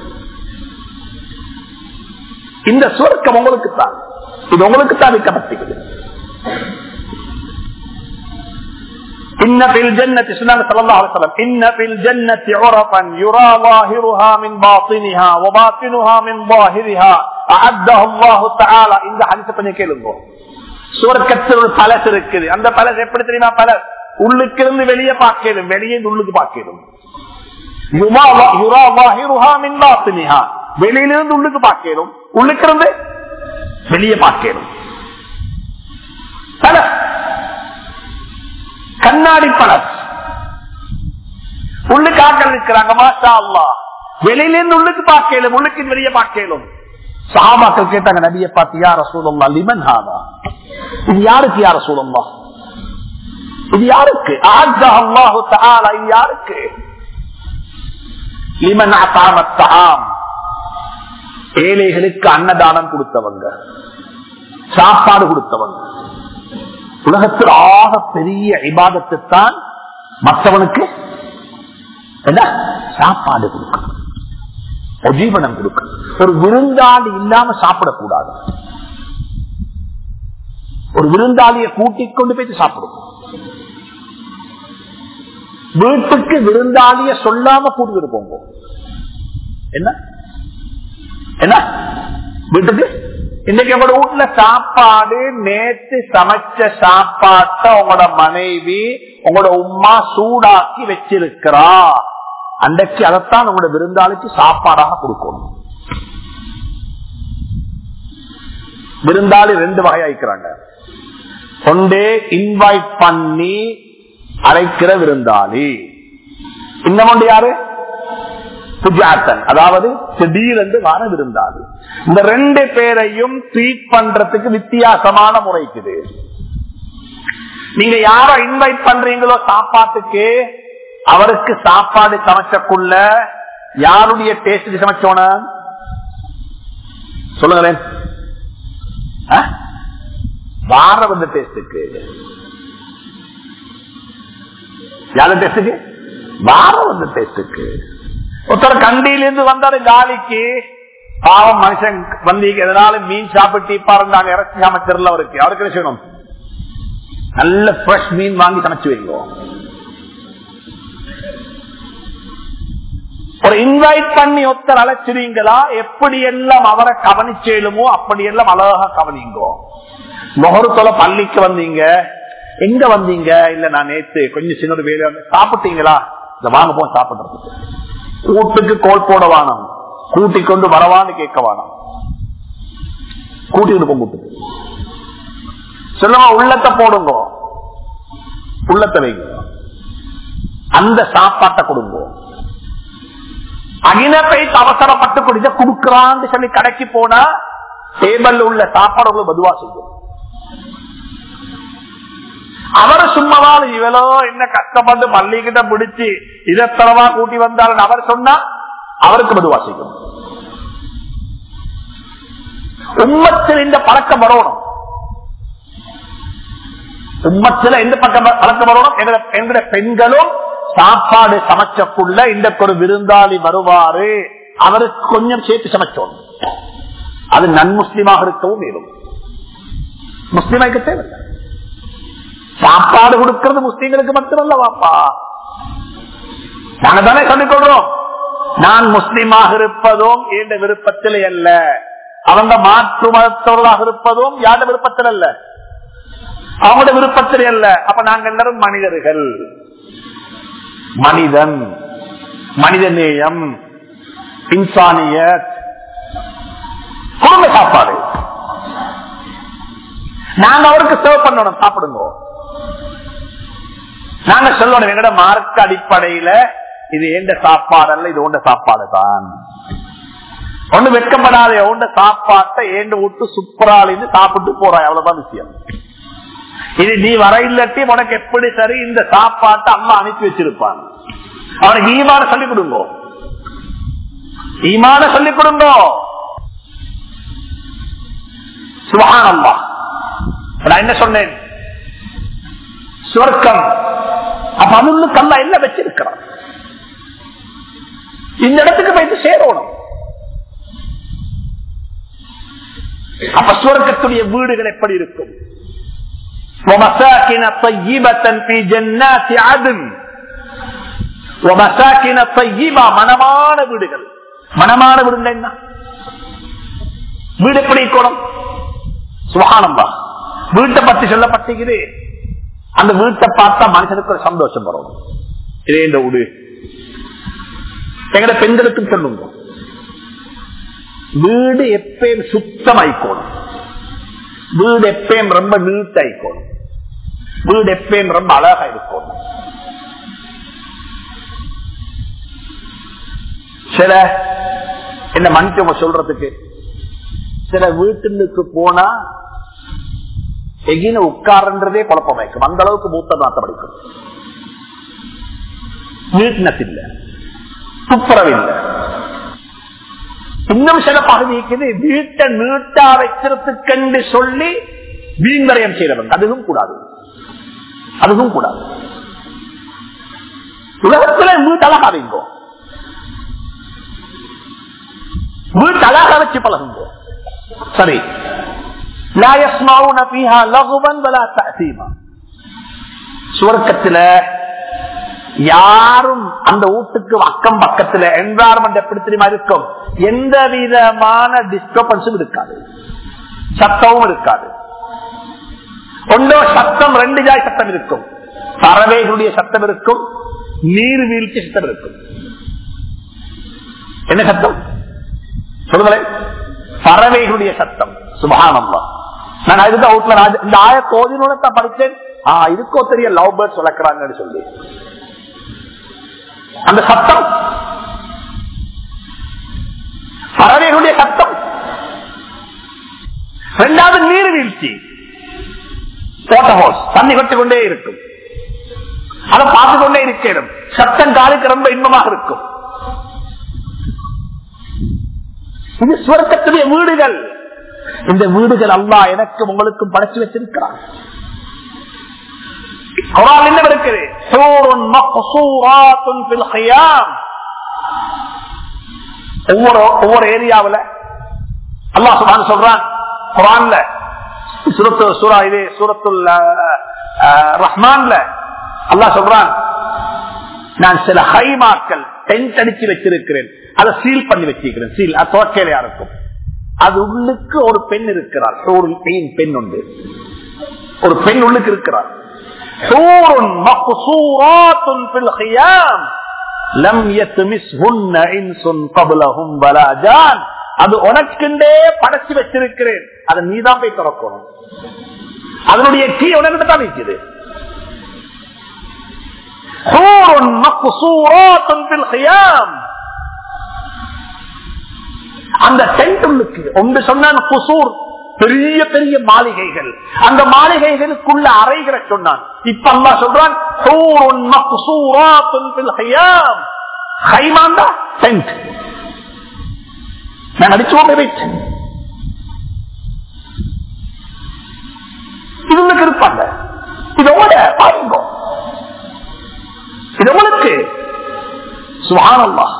இந்த சொர்க்கம் உங்களுக்கு தான், இது உங்களுக்கு தான் விற்கப்பட்டது. إن في الجنة صلى الله عليه وسلم إن في الجنة عرفا يرى ظاهرها من باطنها وباطنها من ظاهرها أعده الله تعالى. இந்த ஹதீஸ பண்ணி கேளுங்க. சுவர்க்கத்தில் ஒரு பலஸ் இருக்குது. அந்த பலஸ் எப்படி தெரியுமா? பலஸ் உள்ளுக்கு இருந்து வெளியே பார்க்கணும், வெளியே உள்ளுக்கு பார்க்கணும். يرى ظاهرها من باطنها, வெளியிலிருந்து உள்ளுக்கு பார்க்கணும், உள்ளுக்கு இருந்து வெளியே பார்க்கணும். பலஸ் கண்ணாடி பலஸ். உள்ளுக்கு ஆக்கள் இருக்கிறாங்க, மாஷா அல்லாஹ். வெளியிலிருந்து உள்ளுக்கு பார்க்கலும், உள்ளுக்கு வெளியே பார்க்கலும். சஹாபாக்கள் கேட்டாங்க நபியை பார்த்து, யா ரசூலுல்லாஹ் லிமன் ஹாதா, இது யாருக்கு யா ரசூலுல்லாஹ், இது யாருக்கு? அஅத்தஹு அல்லாஹு தஆலா, இது யாருக்கு? லிமன் அதாம தஆம், ஏழைகளுக்கு அன்னதானம் கொடுத்தவங்க, சாப்பாடு கொடுத்தவங்க. உலகத்தில் ஆக பெரிய இபாதத்து தான் மற்றவனுக்கு என்ன சாப்பாடு கொடுக்கணும், உஜீவனம் கொடுக்கணும். ஒரு விருந்தாளி இல்லாம சாப்பிடக்கூடாது. ஒரு விருந்தாளியை கூட்டிக் கொண்டு போயிட்டு சாப்பிடும். வீட்டுக்கு விருந்தாளிய சொல்லாம கூட்டிட்டு போங்க. என்ன என்ன வீட்டுக்கு இன்னைக்கு உங்களோட வீட்டுல சாப்பாடு நேற்று சமைச்ச சாப்பாட்ட உங்களோட மனைவி உங்களோட உம்மா சூடாக்கி வச்சிருக்கிறா, அன்றைக்கு அதைத்தான் உங்களோட விருந்தாளிக்கு சாப்பாடாக கொடுக்கணும். விருந்தாளி ரெண்டு வகையாய்க்கிறாங்க. ஒன்றே இன்வைட் பண்ணி அழைக்கிற விருந்தாளி, இன்னொன்று யாரு? புஜாத்தன், அதாவது திடீரென்று வார விருந்தாளி. இந்த ரெண்டு பேரையும் ட்ரீட் பண்றதுக்கு வித்தியாசமான முறைக்குது. நீங்க யார இன்வைட் பண்றீங்களோ சாப்பாட்டுக்கு, அவருக்கு சாப்பாடு சமைச்சக்குள்ள யாருடைய டேஸ்ட் சமைச்சோன சொல்லுங்களேன். வார வந்த டேஸ்டுக்கு, யாரு டேஸ்டுக்கு? வார வந்த டேஸ்டுக்கு. ஒருத்தர் கண்டியிலிருந்து வந்தாரு காலிக்கு, பாவம் மனுஷன் வந்தீங்க, எதனால மீன் சாப்பிட்டு பாருந்தாங்க, இறச்சி சமைச்சர்ல அவருக்கு அவருக்கு என்ன செய்யணும்? நல்ல ஃப்ரெஷ் மீன் வாங்கி சமைச்சு வைங்க. ஒரு இன்வைட் பண்ணி ஒருத்தர் அழைச்சிருங்களா, எப்படி எல்லாம் அவரை கவனிச்சேலுமோ அப்படி எல்லாம் அழகா கவனிங்கோ. முகருத்தோல பள்ளிக்கு வந்தீங்க, எங்க வந்தீங்க? இல்ல நான் நேத்து கொஞ்சம் சின்ன ஒரு வேலை சாப்பிட்டீங்களா? இந்த வாங்க போ சாப்பிடுறதுக்கு. கூட்டுக்கு கோல் போட வானம், கூட்டிக் கொண்டு வரவான்னு கேட்க வானம், கூட்டிட்டு போ கூட்டுக்கு. சொல்லுங்க, உள்ளத்தை போடுங்க, உள்ளத்தை வைங்க, அந்த சாப்பாட்டை கொடுங்க. அகினப்பை அவசரப்பட்டு குடிச்ச குடுக்கறான்னு சொல்லி கடைக்கு போனா டேபிள் உள்ள சாப்பாடு பதுவா செய்யும். அவரை சும்மாவால் இவளோ என்ன கஷ்டப்பட்டு பள்ளிக்கிட்ட பிடிச்சு இதத்தளவா கூட்டி வந்தாலும் அவர் சொன்னா அவருக்கு பதுவா செய்யும். உம்மத்தில் இந்த பழக்கம் வரணும். உம்மத்துல எந்த பக்கம் வளர்க்க வரணும்? எங்களை பெண்களும் சாப்பாடு சமைச்சக்குள்ள இந்த ஒரு விருந்தாளி வருவாரு, அவருக்கு கொஞ்சம் சேர்த்து சமைச்சோம். அது நன் முஸ்லீமாக இருக்கவும் வேணும். முஸ்லீமாய்க்கு தேவையில்லை. சாப்பாடு கொடுக்கிறது முஸ்லீம்களுக்கு மட்டுமல்ல வாப்பா. நாங்க தானே சொல்லிக் கொள்றோம், நான் முஸ்லீமாக இருப்பதும் என்ற விருப்பத்திலே அல்ல, அவங்க மாற்று மதத்தவர்களாக இருப்பதும் யார விருப்பத்தில் அல்ல, அவங்களோட விருப்பத்திலே அல்ல. அப்ப நாங்க எல்லாரும் மனிதர்கள், மனிதன், மனிதநேயம், இன்சானியத், குடும்ப சாப்பாடு நாங்க அவருக்கு சர்வ் பண்ணணும். சாப்பிடுங்க. நாங்க சொல்லணும் எங்கட மார்க்க அடிப்படையில இது எந்த சாப்பாடு அல்ல, இது உண்ட சாப்பாடு தான். ஒண்ணு வெட்கப்படாத உண்ட சாப்பாட்டை ஏண்டு விட்டு சுப்பராலின்னு சாப்பிட்டு போறாய், அவ்வளவுதான் விஷயம். இது நீ வர இல்லாட்டி உனக்கு எப்படி சரி இந்த சாப்பாட்டை அம்மா அனுப்பி வச்சிருப்பான். அவனுக்கு ஈமான சொல்லிக் கொடுங்க, ஈமான சொல்லிக் கொடுங்க. சுப்ஹானல்லாஹ். நான் என்ன சொன்னேன்? சொர்க்கம். அப்ப அவனுக்கு அல்லா என்ன வச்சிருக்கிறான்? இந்த இடத்துக்கு போயிட்டு சேரணும். அப்ப சுவர்க்கத்துடைய வீடுகள் எப்படி இருக்கும்? وَمَسَاكِنَ طَيِّبَةً فِي جَنَّاتِ عَدْنٍ وَمَسَاكِنَ طَيِّبَةً மனமான வீடுகள். மனமான வீடு என்ன? வீடு எப்படி இருக்கணும்? சுப்ஹானல்லாஹ். வீட்டை பற்றி சொல்லப்பட்டிருக்குது. அந்த வீட்டை பார்த்தா மனுஷனுக்கு ஒரு சந்தோஷம் வரும். இதே இந்த வீடு எங்கட பெண்களுக்கு சொல்லுங்க, வீடு எப்பயும் சுத்தமாய்க்கணும், வீடு எப்பயும் ரொம்ப நீட்டாய்க்கணும், வீடு எப்பயும் ரொம்ப அழகா இருக்கணும். சில என்ன மனுஷங்க சொல்றதுக்கு, சில வீட்டுக்கு போனா எகின உட்கார்ன்றதே குழப்பம் வைக்கும், அந்த அளவுக்கு மூத்த நாட்டம் அடிக்கும். நீட்னஸ் இல்ல, துப்புரவு இல்ல. இன்னும் சில பகுதி இருக்குது, வீட்டை நீட்டா வைக்கிறதுக்கு சொல்லி வீண்வரையம் செய்யறவங்க, அதுவும் கூடாது, அதுவும் கூடாது. உலகத்துல வீட்டு அழகா வைங்கோ, வீட்டு அழகா வச்சு பழகுங்கோ. சரி, சுவர்க்கத்துல யாரும் அந்த வீட்டுக்கு அக்கம் பக்கத்துல என்வாரன்மெண்ட் எப்படி தெரியுமா இருக்கும்? எந்த விதமான டிஸ்டர்பன்ஸும் இருக்காது, சத்தமும் இருக்காது. ஒன்றோ சத்தம், ரெண்டு ஜாய் சத்தம் இருக்கும். பறவைகளுடைய சத்தம் இருக்கும், நீர்வீழ்ச்சி சத்தம் இருக்கும். என்ன சத்தம் சொல்லுங்களேன்? பறவைகளுடைய சத்தம். சுப்ஹானல்லாஹ். நான் அதுதான் அவுட்ல இந்த ஆய கோதினோட தான் படிச்சேன். ஆஹ் இதுக்கோ தெரிய லவ் பேர்ட்ஸ் வளர்க்கிறாங்கன்னு சொல்லி அந்த சத்தம், பறவைகளுடைய சத்தம். இரண்டாவது நீர்வீழ்ச்சி, வாட்டர் ஹோஸ், தண்ணி கொட்டி கொண்டே இருக்கும், அதை பார்த்து கொண்டே இருக்கிறோம். சத்தம் காலுக்கு ரொம்ப இன்பமாக இருக்கும். இது சுவர்க்கத்துடைய வீடுகள். இந்த வீடுகள் அல்லாஹ் எனக்கும் உங்களுக்கும் படைச்சு வச்சிருக்கிறார். குர்ஆன் என்ன இருக்குது? சூரன் மக்சூராத்துன் ஃபில் ഖിയാம். ஒவ்வொரு ஒவ்வொரு ஏரியாவுல அல்லாஹ் சுப்ஹானஹு சொல்றான் குர்ஆன்ல, சூரத்து சூரா இது சூரத்துல் ரஹ்மான்ல அல்லாஹ் சொல்றான், நான் சில ஹைமாக்கள் டென்ட் அடிச்சு வச்சிருக்கிறேன், அதை சீல் பண்ணி வச்சிருக்கிறேன். சீல் அது தோற்கையில இருக்கும். அது உள்ளுக்கு ஒரு பெண் இருக்கிறார், பெண் உண்டு, ஒரு பெண் உள்ளுக்கு இருக்கிறார். அது உனக்குண்டே படைச்சு வச்சிருக்கிறேன், அதை நீதான் போய் திறக்கணும். அதனுடைய கீ உனக்கு தான் இருக்குது. அந்த டென்ட் உள்ளுக்கு ஒன்று சொன்னான் குசூர், பெரிய பெரிய மாளிகைகள், அந்த மாளிகைகளுக்குள்ள அறைகளை சொன்னான். இப்ப அல்லாஹ் சொல்றான் நான் அடிச்சு இவங்களுக்கு இருப்பாங்க. இதோட பாருங்க, இது உங்களுக்கு சுப்ஹானல்லாஹ்.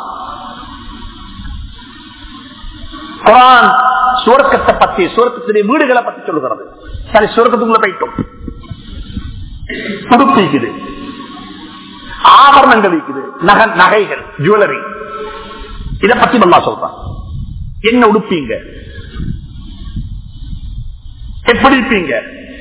குர்ஆன் சுவர்க்கத்தை பத்தி, சுவர்க்கத்துடைய வீடுகளை பத்தி சொல்லுகிறது. சரி, சுவர்க்கத்துக்குள்ள போயிட்டோம். துடுப்பிக்குது, ஆபரணங்கள் இருக்குது, நகை நகைகள் ஜுவல்லரி, இதை பத்தி நல்லா சொல்றான். என்ன உடுப்பீங்க, எப்படி இருப்பீங்க?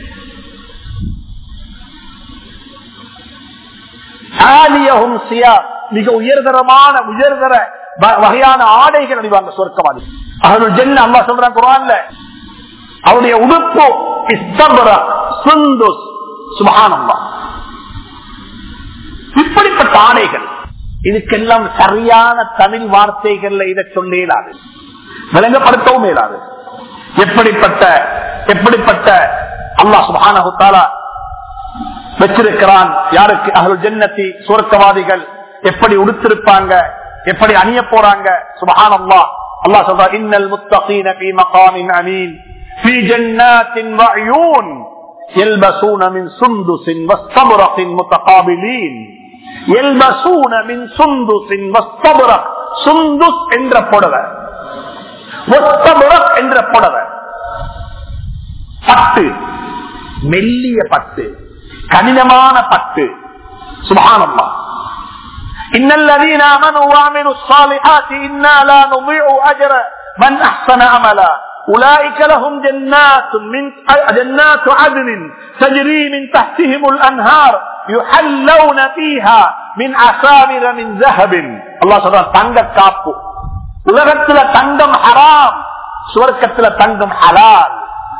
மிக உயர்தரமான உயர்தர வகையான ஆடைகள் அணிவாங்க சொர்க்கவாதி. அவர்கள் ஜென்ன அல்லாஹ் சொல்றான் குர்ஆன்ல, அவருடைய உடுப்பு இஸ்தபரக் சுந்துஸ். சுப்ஹானல்லாஹ். இப்படிப்பட்ட ஆடைகள், இதுக்கெல்லாம் சரியான தமிழ் வார்த்தைகள்ல இதை சொல்ல இயலாது, விளங்கப்படுத்தவும் இயலாது. எப்படிப்பட்ட எப்படிப்பட்ட அல்லாஹ் சுப்ஹானஹு வ தஆலா வச்சிருக்கிறான். யாருக்கு? அஹ்லுல் ஜன்னத்தி, சுவர்க்கவாதிகள் எப்படி உடுத்திருப்பாங்க, எப்படி அணிய போறாங்க. சுப்ஹானல்லாஹ். அல்லாஹ் சொல்றான், இன்னல் முத்தகீன ஃபீ மகாமின் அமீன் ஃபீ ஜன்னாத்தின் வ உயூன் யல்பஸூன மின் சுந்துஸின் வஸ்தபரகின் முத்தகாபிலீன். யல்பஸூன மின் சுந்துஸின் வஸ்தபரக். சுந்துஸ் என்ற புடவை, வஸ்தபரக் என்ற புடவை, பட்டு, மெல்லிய பட்டு, கடினமான பட்டு. சுப்ஹானல்லாஹ். இன்னல்லதீன ஆமனூ வஅமிலூஸ் ஸாலிஹாத்தி இன்னா லா நுضيع அஜ்ர மன் அஹ்ஸன அமலா உலைக லஹும் ஜன்னாத்துன் மின் ஜன்னாத்து அத்னின் தஜ்ரீ மின் தஹ்திஹிமுல் அன்ஹார் யுஹல்லூன ஃபீஹா மின் அஸாவிர மின் ذهب. அல்லாஹ் சொல்றான், தங்க காப்பு. உலகத்துல தங்கம் ஹராம், சுவர்க்கத்துல தங்கம் ஹலால்.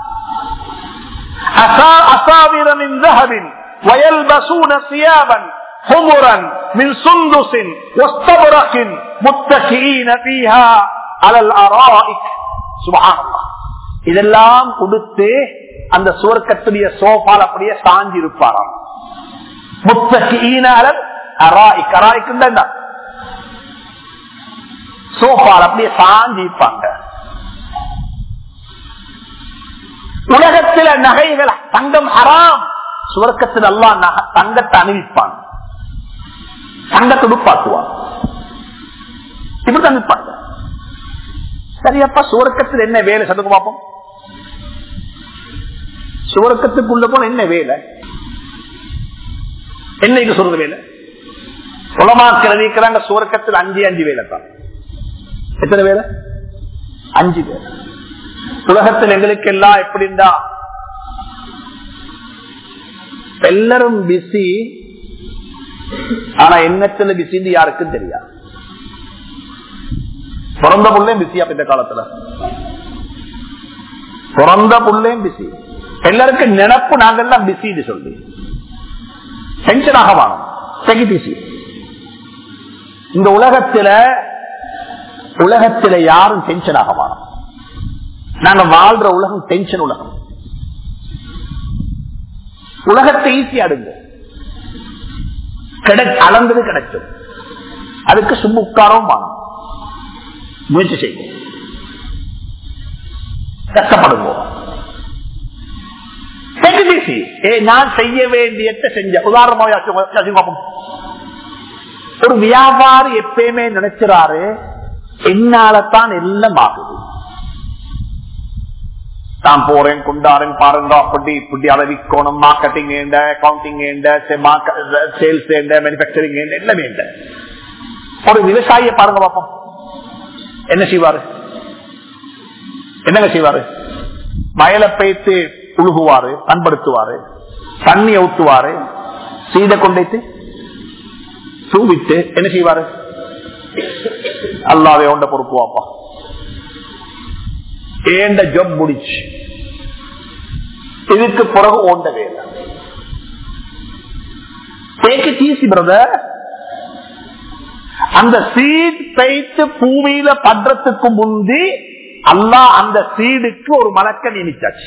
أساور من ذهب ويلبسون ثيابا حمرا من سندس واستبرق متكئين فيها على الأرائك. سبحان الله. இதெல்லாம் கொடுத்து அந்த சுவர்க்கத்துடைய சோஃபால அப்படியே சாஞ்சி இருப்பாராம். முத்தகீன அலல் அராயிக். அராயிக் என்ன? சோஃபால அப்படியே சாஞ்சி இருப்பாங்க. உலகத்தில நகைகள், தங்கம் ஹராம், சுவர்க்கத்தில் அல்லாஹ் தங்கத்தை அணிவிப்பான், தங்கத்தை உடுப்பாக்குவான், இப்படி அணிவிப்பாங்க. சரியப்பா, சுவர்க்கத்தில் என்ன வேலை சொல்லுங்க பாப்போம். சுவர்க்கத்துக்குள்ள போன என்ன வேலை, என்ன சொல்றது வேலை? உலமாக்கள் இருக்கிறாங்க, சுவர்க்கத்தில் அஞ்சு அஞ்சு வேலை தான். எத்தனை வேலை? அஞ்சு வேலை. உலகத்தில் எங்களுக்கு எல்லாம் எப்படின்னா எல்லாரும் பிஸி, ஆனா எண்ணத்துல பிஸி யாருக்கும் தெரியாது. பிறந்த புள்ளையும் பிஸியா இந்த காலத்துல, பிறந்த புள்ளையும் பிஸி. எல்லாருக்கும் நினைப்பு நாங்கெல்லாம் பிஸின்னு சொல்லி டென்ஷனாக வாங்க. இந்த உலகத்துல உலகத்துல யாரும் டென்ஷனாக வாங்க. நாங்க வாழ்ற உலகம் டென்ஷன் உலகம். உலகத்தை ஈஸி அடுங்க, அளந்தது கிடைக்கும். அதுக்கு சும்மா உட்காரவும் வாங்க, முயற்சி செய்வோம், கஷ்டப்படுவோம். நான் செய்ய வேண்டியதை செஞ்ச உதாரணமாக ஒரு வியாபாரி எப்பயுமே நினைக்கிறாரு, என்னாலத்தான் எல்லாம் ஆகுது, நான் போறேன் கொண்டாறேன் பாருங்க, அப்படி இப்படி அளவிக்கோணும், மார்க்கெட்டிங் அக்கௌண்டிங் சேல்ஸ் மேனுபேக்சரிங் எல்லாமே. ஒரு விவசாயியை பாருங்க பாப்போம், என்ன செய்வாரு? என்னங்க செய்வாரு? வயலை பயிற்சி உழுகுவாரு, பண்படுத்துவாரு, தண்ணி ஊத்துவாரு, சீதை கொண்டு தூவிட்டு என்ன செய்வாரு? அல்லாவே ஒன்ற பொறுப்பு வாப்பா, ஏண்ட ஜப் முடிச்சு, இதுக்கு பிறகு ஓண்ட வேலை. பிரதர், அந்த சீட் பைத்து பூமியில படுறதுக்கு முந்தி அல்லாஹ் அந்த சீடுக்கு ஒரு மலக்க நியமிச்சாச்சு.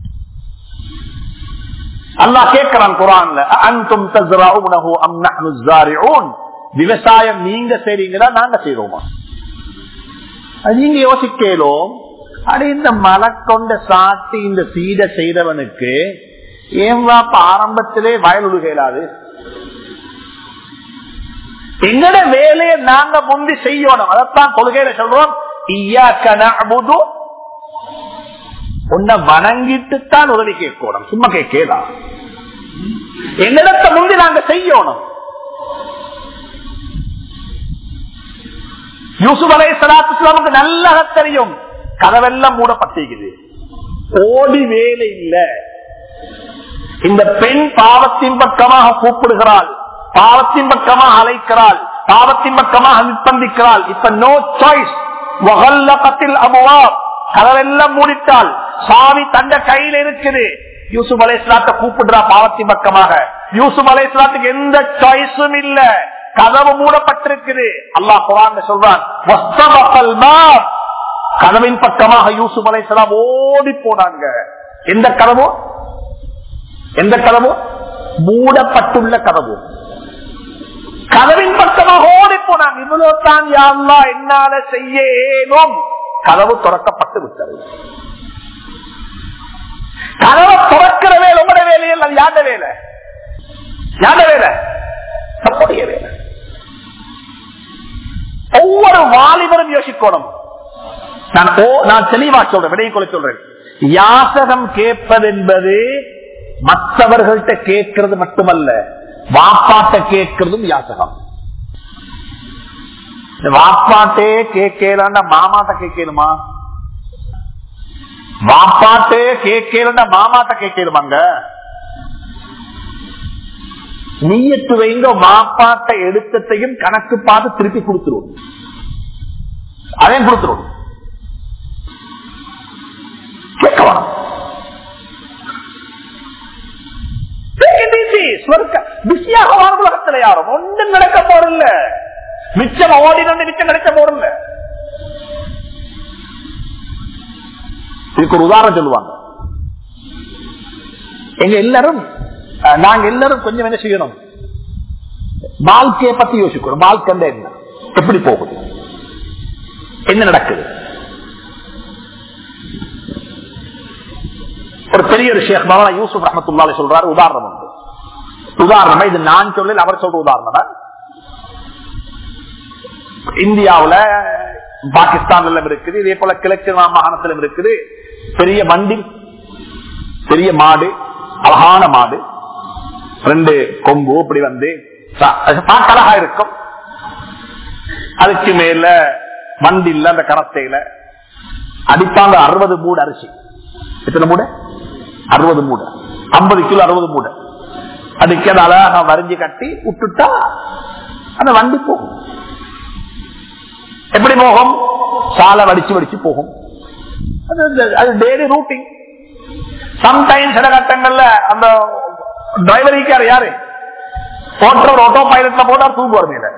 அல்லாஹ் கேட்கிறான் குர்ஆன்ல, அன்தும் தஸ்ரஊனஹு அம் நஹ்னு ஸாரிஊன், விவசாயம் நீங்க செய்றீங்களா நாங்க செய்றோமா? நீங்க யோசிக்கலோ, அடி இந்த மலை கொண்ட சாட்டி இந்த சீடை செய்தவனுக்கு ஏன் வாப்ப ஆரம்பத்திலே வயல் உழுகலாது? எங்கட வேலையை நாங்க முந்தி செய்யணும். அதைத்தான் கொள்கையில சொல்றோம், இய்யாக்க நஅ்புது, உன்னை வணங்கிட்டு தான் உதவி கேட்கணும், சும்மா கேட்கலாம். எங்களிடத்தை முந்தி நாங்க செய்யணும். யூசுப் அலைஹிஸ்ஸலாத்து வஸ்ஸலாமுக்கு நல்லா தெரியும், கதவெல்லாம் மூடப்பட்டிருக்குது, ஓடி வேலை இல்ல. இந்த பெண் பாவத்தின் பக்கமாக கூப்பிடுகிறாள், பாவத்தின் பக்கமாக அழைக்கிறாள், பாவத்தின் பக்கமாக நிர்பந்திக்கிறாள். இப்ப நோ சாய்ஸ். கதவெல்லாம் மூடிட்டாள், சாவி தந்த கையில இருக்குது. யூசுப் அலைஹிஸ்ஸலாத்தை கூப்பிடுறா பாவத்தின் பக்கமாக. யூசுப் அலைஹிஸ்ஸலாத்துக்கு எந்த சாய்ஸும் இல்ல, கதவு மூடப்பட்டிருக்குது. அல்லாஹ் குர்ஆன்ல சொல்றான், வஸ்தபகல் பாப், கதவின் பக்கமாக யூசுப் அலைஹிஸ்ஸலாம் ஓடி போனாங்க. எந்த கதவு? எந்த கதவு? மூடப்பட்டுள்ள கதவு. கதவின் பக்கமாக ஓடி போனாங்க. இவ்வளவு தான் யா அல்லாஹ் என்னால செய்ய ஏனும். கதவு திறக்கப்பட்டு விட்டது. கதவை திறக்கிற வேலை உங்களோட வேலையில், அது யாண்ட வேலை? யாண்ட வேலை? தப்புடைய வேலை. ஒவ்வொரு வாலிபரும் யோசிக்கணும். நான் நான் தெளிவா சொல்றேன், விடையை கொள்ள சொல்றேன். யாசகம் கேட்பது என்பது மற்றவர்கள்ட்ட கேட்கிறது மட்டுமல்ல, வாப்பாட்ட கேட்கிறதும் யாசகம். வாப்பாட்டே கேட்கலன்னா மாமாட்ட கேட்கணுமா? வாப்பாட்டே கேட்கலன்னா மாமாட்ட கேட்கணுமாங்க? நீயத்து வைங்க, மாப்பாட்ட எடுத்தத்தையும் கணக்கு பார்த்து திருப்பி கொடுத்துருவோம். அதையும் கொடுத்துருவோம். கேட்க வேணும். பிஸியாக வார உலகத்தில் யாரும் ஒன்றும் நடக்க போறதில்ல. மிச்சம் ஓடி வந்து மிச்சம் நடக்க போறதில்ல. இதுக்கு ஒரு உதாரணம் சொல்லுவாங்க. எங்க எல்லாரும் நாங்க எல்லாரும் கொஞ்சம் என்ன செய்யணும், வாழ்க்கையை பத்தி யோசிக்கணும். வாழ்க்கை என்ன, எப்படி போகுது, என்ன நடக்குது. ஒரு பெரிய ஒரு ஷேக் மௌலானா யூசுப் ரஹ்மத்துல்லாஹி அலைஹி சொல்றாரு, உதாரணம் உண்டு. உதாரணமா இது நான் சொல்லல, அவர் சொல்ற உதாரணம். இந்தியாவுல பாகிஸ்தான்ல இருக்குது, இதே போல கிழக்கு மாகாணத்திலும் இருக்குது. பெரிய வண்டி, பெரிய மாடு, அழகான மாடு, ரெண்டு கொம்பு இப்படி வந்து பார்க்க அழகா இருக்கும். அதுக்கு மேல வண்டில அந்த கரத்தையில அடிப்பாங்க அறுபது மூடு அரிசி. எத்தனை மூட? அறுபது மூட, ஐம்பது கிலோ அறுபது மூட. அதுக்கு அதை அழகா வரைஞ்சி கட்டி விட்டுட்டா அந்த வண்டி போகும். எப்படி போகும்? சாலை வடிச்சு வடிச்சு போகும். அது டெய்லி ரூட்டிங். சம்டைம்ஸ் சில கட்டங்கள்ல அந்த டிரைவரிக்கார் யாரு ஓட்டுறவர் ஆட்டோ பைலட்ல போட்டா தூங்குவார் மேல.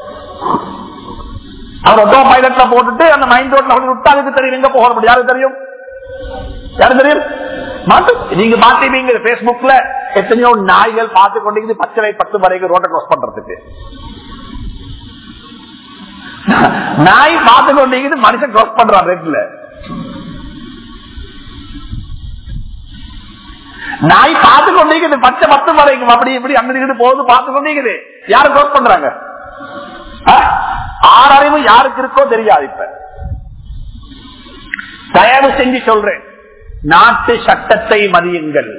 அவர் ஆட்டோ பைலட்ல போட்டுட்டு அந்த மைண்ட் ரோட்ல விட்டா அதுக்கு தெரியும் எங்க போக. யாருக்கு தெரியும்? யாரு தெரியும்? நீங்க மாட்டீங்க. பேஸ்புக்ல எத்தனையோ நாய்கள் பார்த்து கொண்டு பச்சை பத்து வரைக்கும் ரோட்டை கிராஸ் பண்றதுக்கு. நாய் பார்த்து கொண்டு மனுஷன் கிராஸ் பண்றான் ரெட்ல. நாய் பார்த்து கொண்டீங்க பச்சை பத்து வரைக்கும் அப்படி இப்படி அங்கிட்டு போகுது பார்த்து கொண்டீங்க. யாரு கிராஸ் பண்றாங்க? ஆறு அறிவு யாருக்கு இருக்கோ தெரியாது. இப்ப தயவு செஞ்சு சொல்றேன், நாட்டு சட்டத்தை மதியுங்கள்.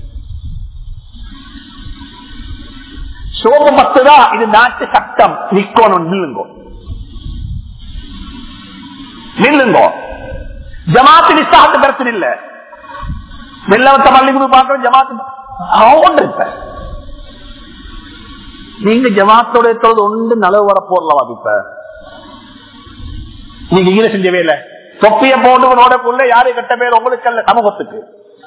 சோகம் பத்துதா இது நாட்டு சட்டம். நிக்கணும், நில்லுங்கோ நில்லுங்கோ. ஜமாத்து நிஸ்தாத்து பிரச்சனை இல்ல. வெள்ளவத்த பள்ளிக்குழு பார்க்கிற ஜமாத்து இருப்ப நீங்க ஜமாத்தோட தொழுது ஒன்று நலவு வர போடலாம். இப்ப நீங்க ஈர செஞ்சவே இல்லை. தொப்பிய போட்டு நோடக்குள்ள யாரு கட்ட பேர் உங்களுக்கு அல்ல, சமூகத்துக்கு.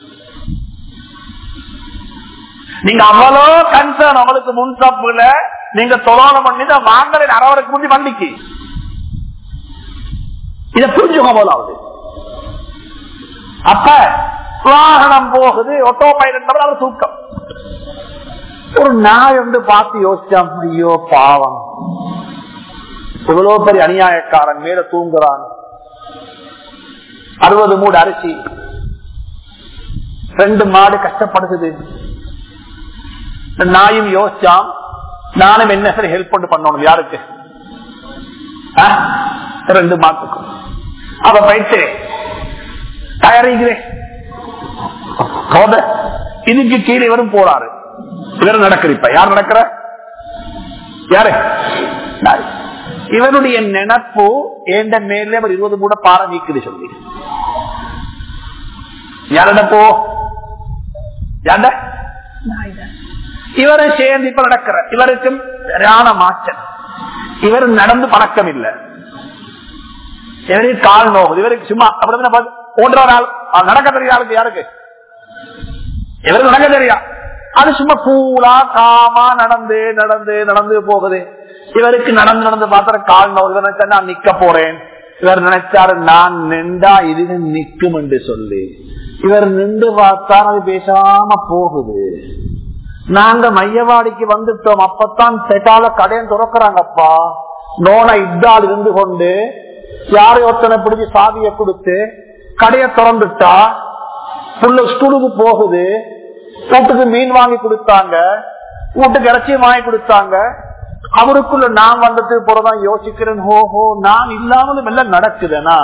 நீங்க அவ்வளோ கன்சர்ன் அவங்களுக்கு முன் தப்புல நீங்க தொழான பண்ணி வாங்கல அறவருக்கு முந்தி வண்டிக்கு. இதை புரிஞ்சுக்க போலாவது. அப்ப வாகனம் போகுது, ஆட்டோ பைலட் அவர் தூக்கம். ஒரு நாய் வந்து பார்த்து யோசிச்சான், ஐயோ பாவம், இவ்வளவு பெரிய அநியாயக்காரன் மேல தூங்குறான். அறுபது மூடு அரிசி ரெண்டு மாடு கஷ்டப்படுது. நாயும் யோசிச்சான், நானும் என்ன சரி ஹெல்ப் பண்ணி பண்ணணும் யாருக்கு, ரெண்டு மாட்டுக்கும். அவ போயிட்டு தயாரிக்கிறேன், இதுக்கு கீழே இவரும் போறாரு, இவரும் நடக்கிற. இப்ப யார் நடக்கிற, யாரு, இவருடைய நினைப்பு ஏண்ட மேலே அவர் இருபது கூட பாறை நீக்குது சொல்லி. யாரிடப்போ யாண்ட இவரை சேர்ந்து இப்ப நடக்கிற. இவருக்கும் ராண மாச்சன், இவர் நடந்து பழக்கம் இல்லை, இவருக்கு கால் நோகுது, இவருக்கு சும்மா அப்படி ஓடுற நாள் நடக்க தெரியாதுக்கு. யாருக்கு, இவருக்கு நடக்க தெரியா, அது சும்மா பூலா காமா நடந்து நடந்து நடந்து போகுது. இவருக்கு நடந்து நடந்து பார்த்தா கால் நோகுது. நினைச்சா நான் நிக்க போறேன், இவர் நினைச்சாரு நான் நின்றா இது நிக்கும் என்று சொல்லி. இவர் நின்று பார்த்தா அது பேசாம போகுது. நாங்க மையவாடிக்கு வந்துட்டோம், அப்பத்தான் செட்டால கடையை துறக்கிறாங்கப்பா. நோனை இத்தால் இருந்து கொண்டு யாரை ஒருத்தனை பிடிச்சி சாவியை கொடுத்து கடையை திறந்துட்டா புள்ள ஸ்கூலுக்கு போகுது. வீட்டுக்கு மீன் வாங்கி கொடுத்தாங்க, வீட்டுக்கு இறைச்சியும் வாங்கி கொடுத்தாங்க. அவருக்குள்ள நான் வந்துட்டு போறதான் யோசிக்கிறேன். ஹோஹோ, நான் இல்லாமலும் எல்லாம் நடக்குதுன்னா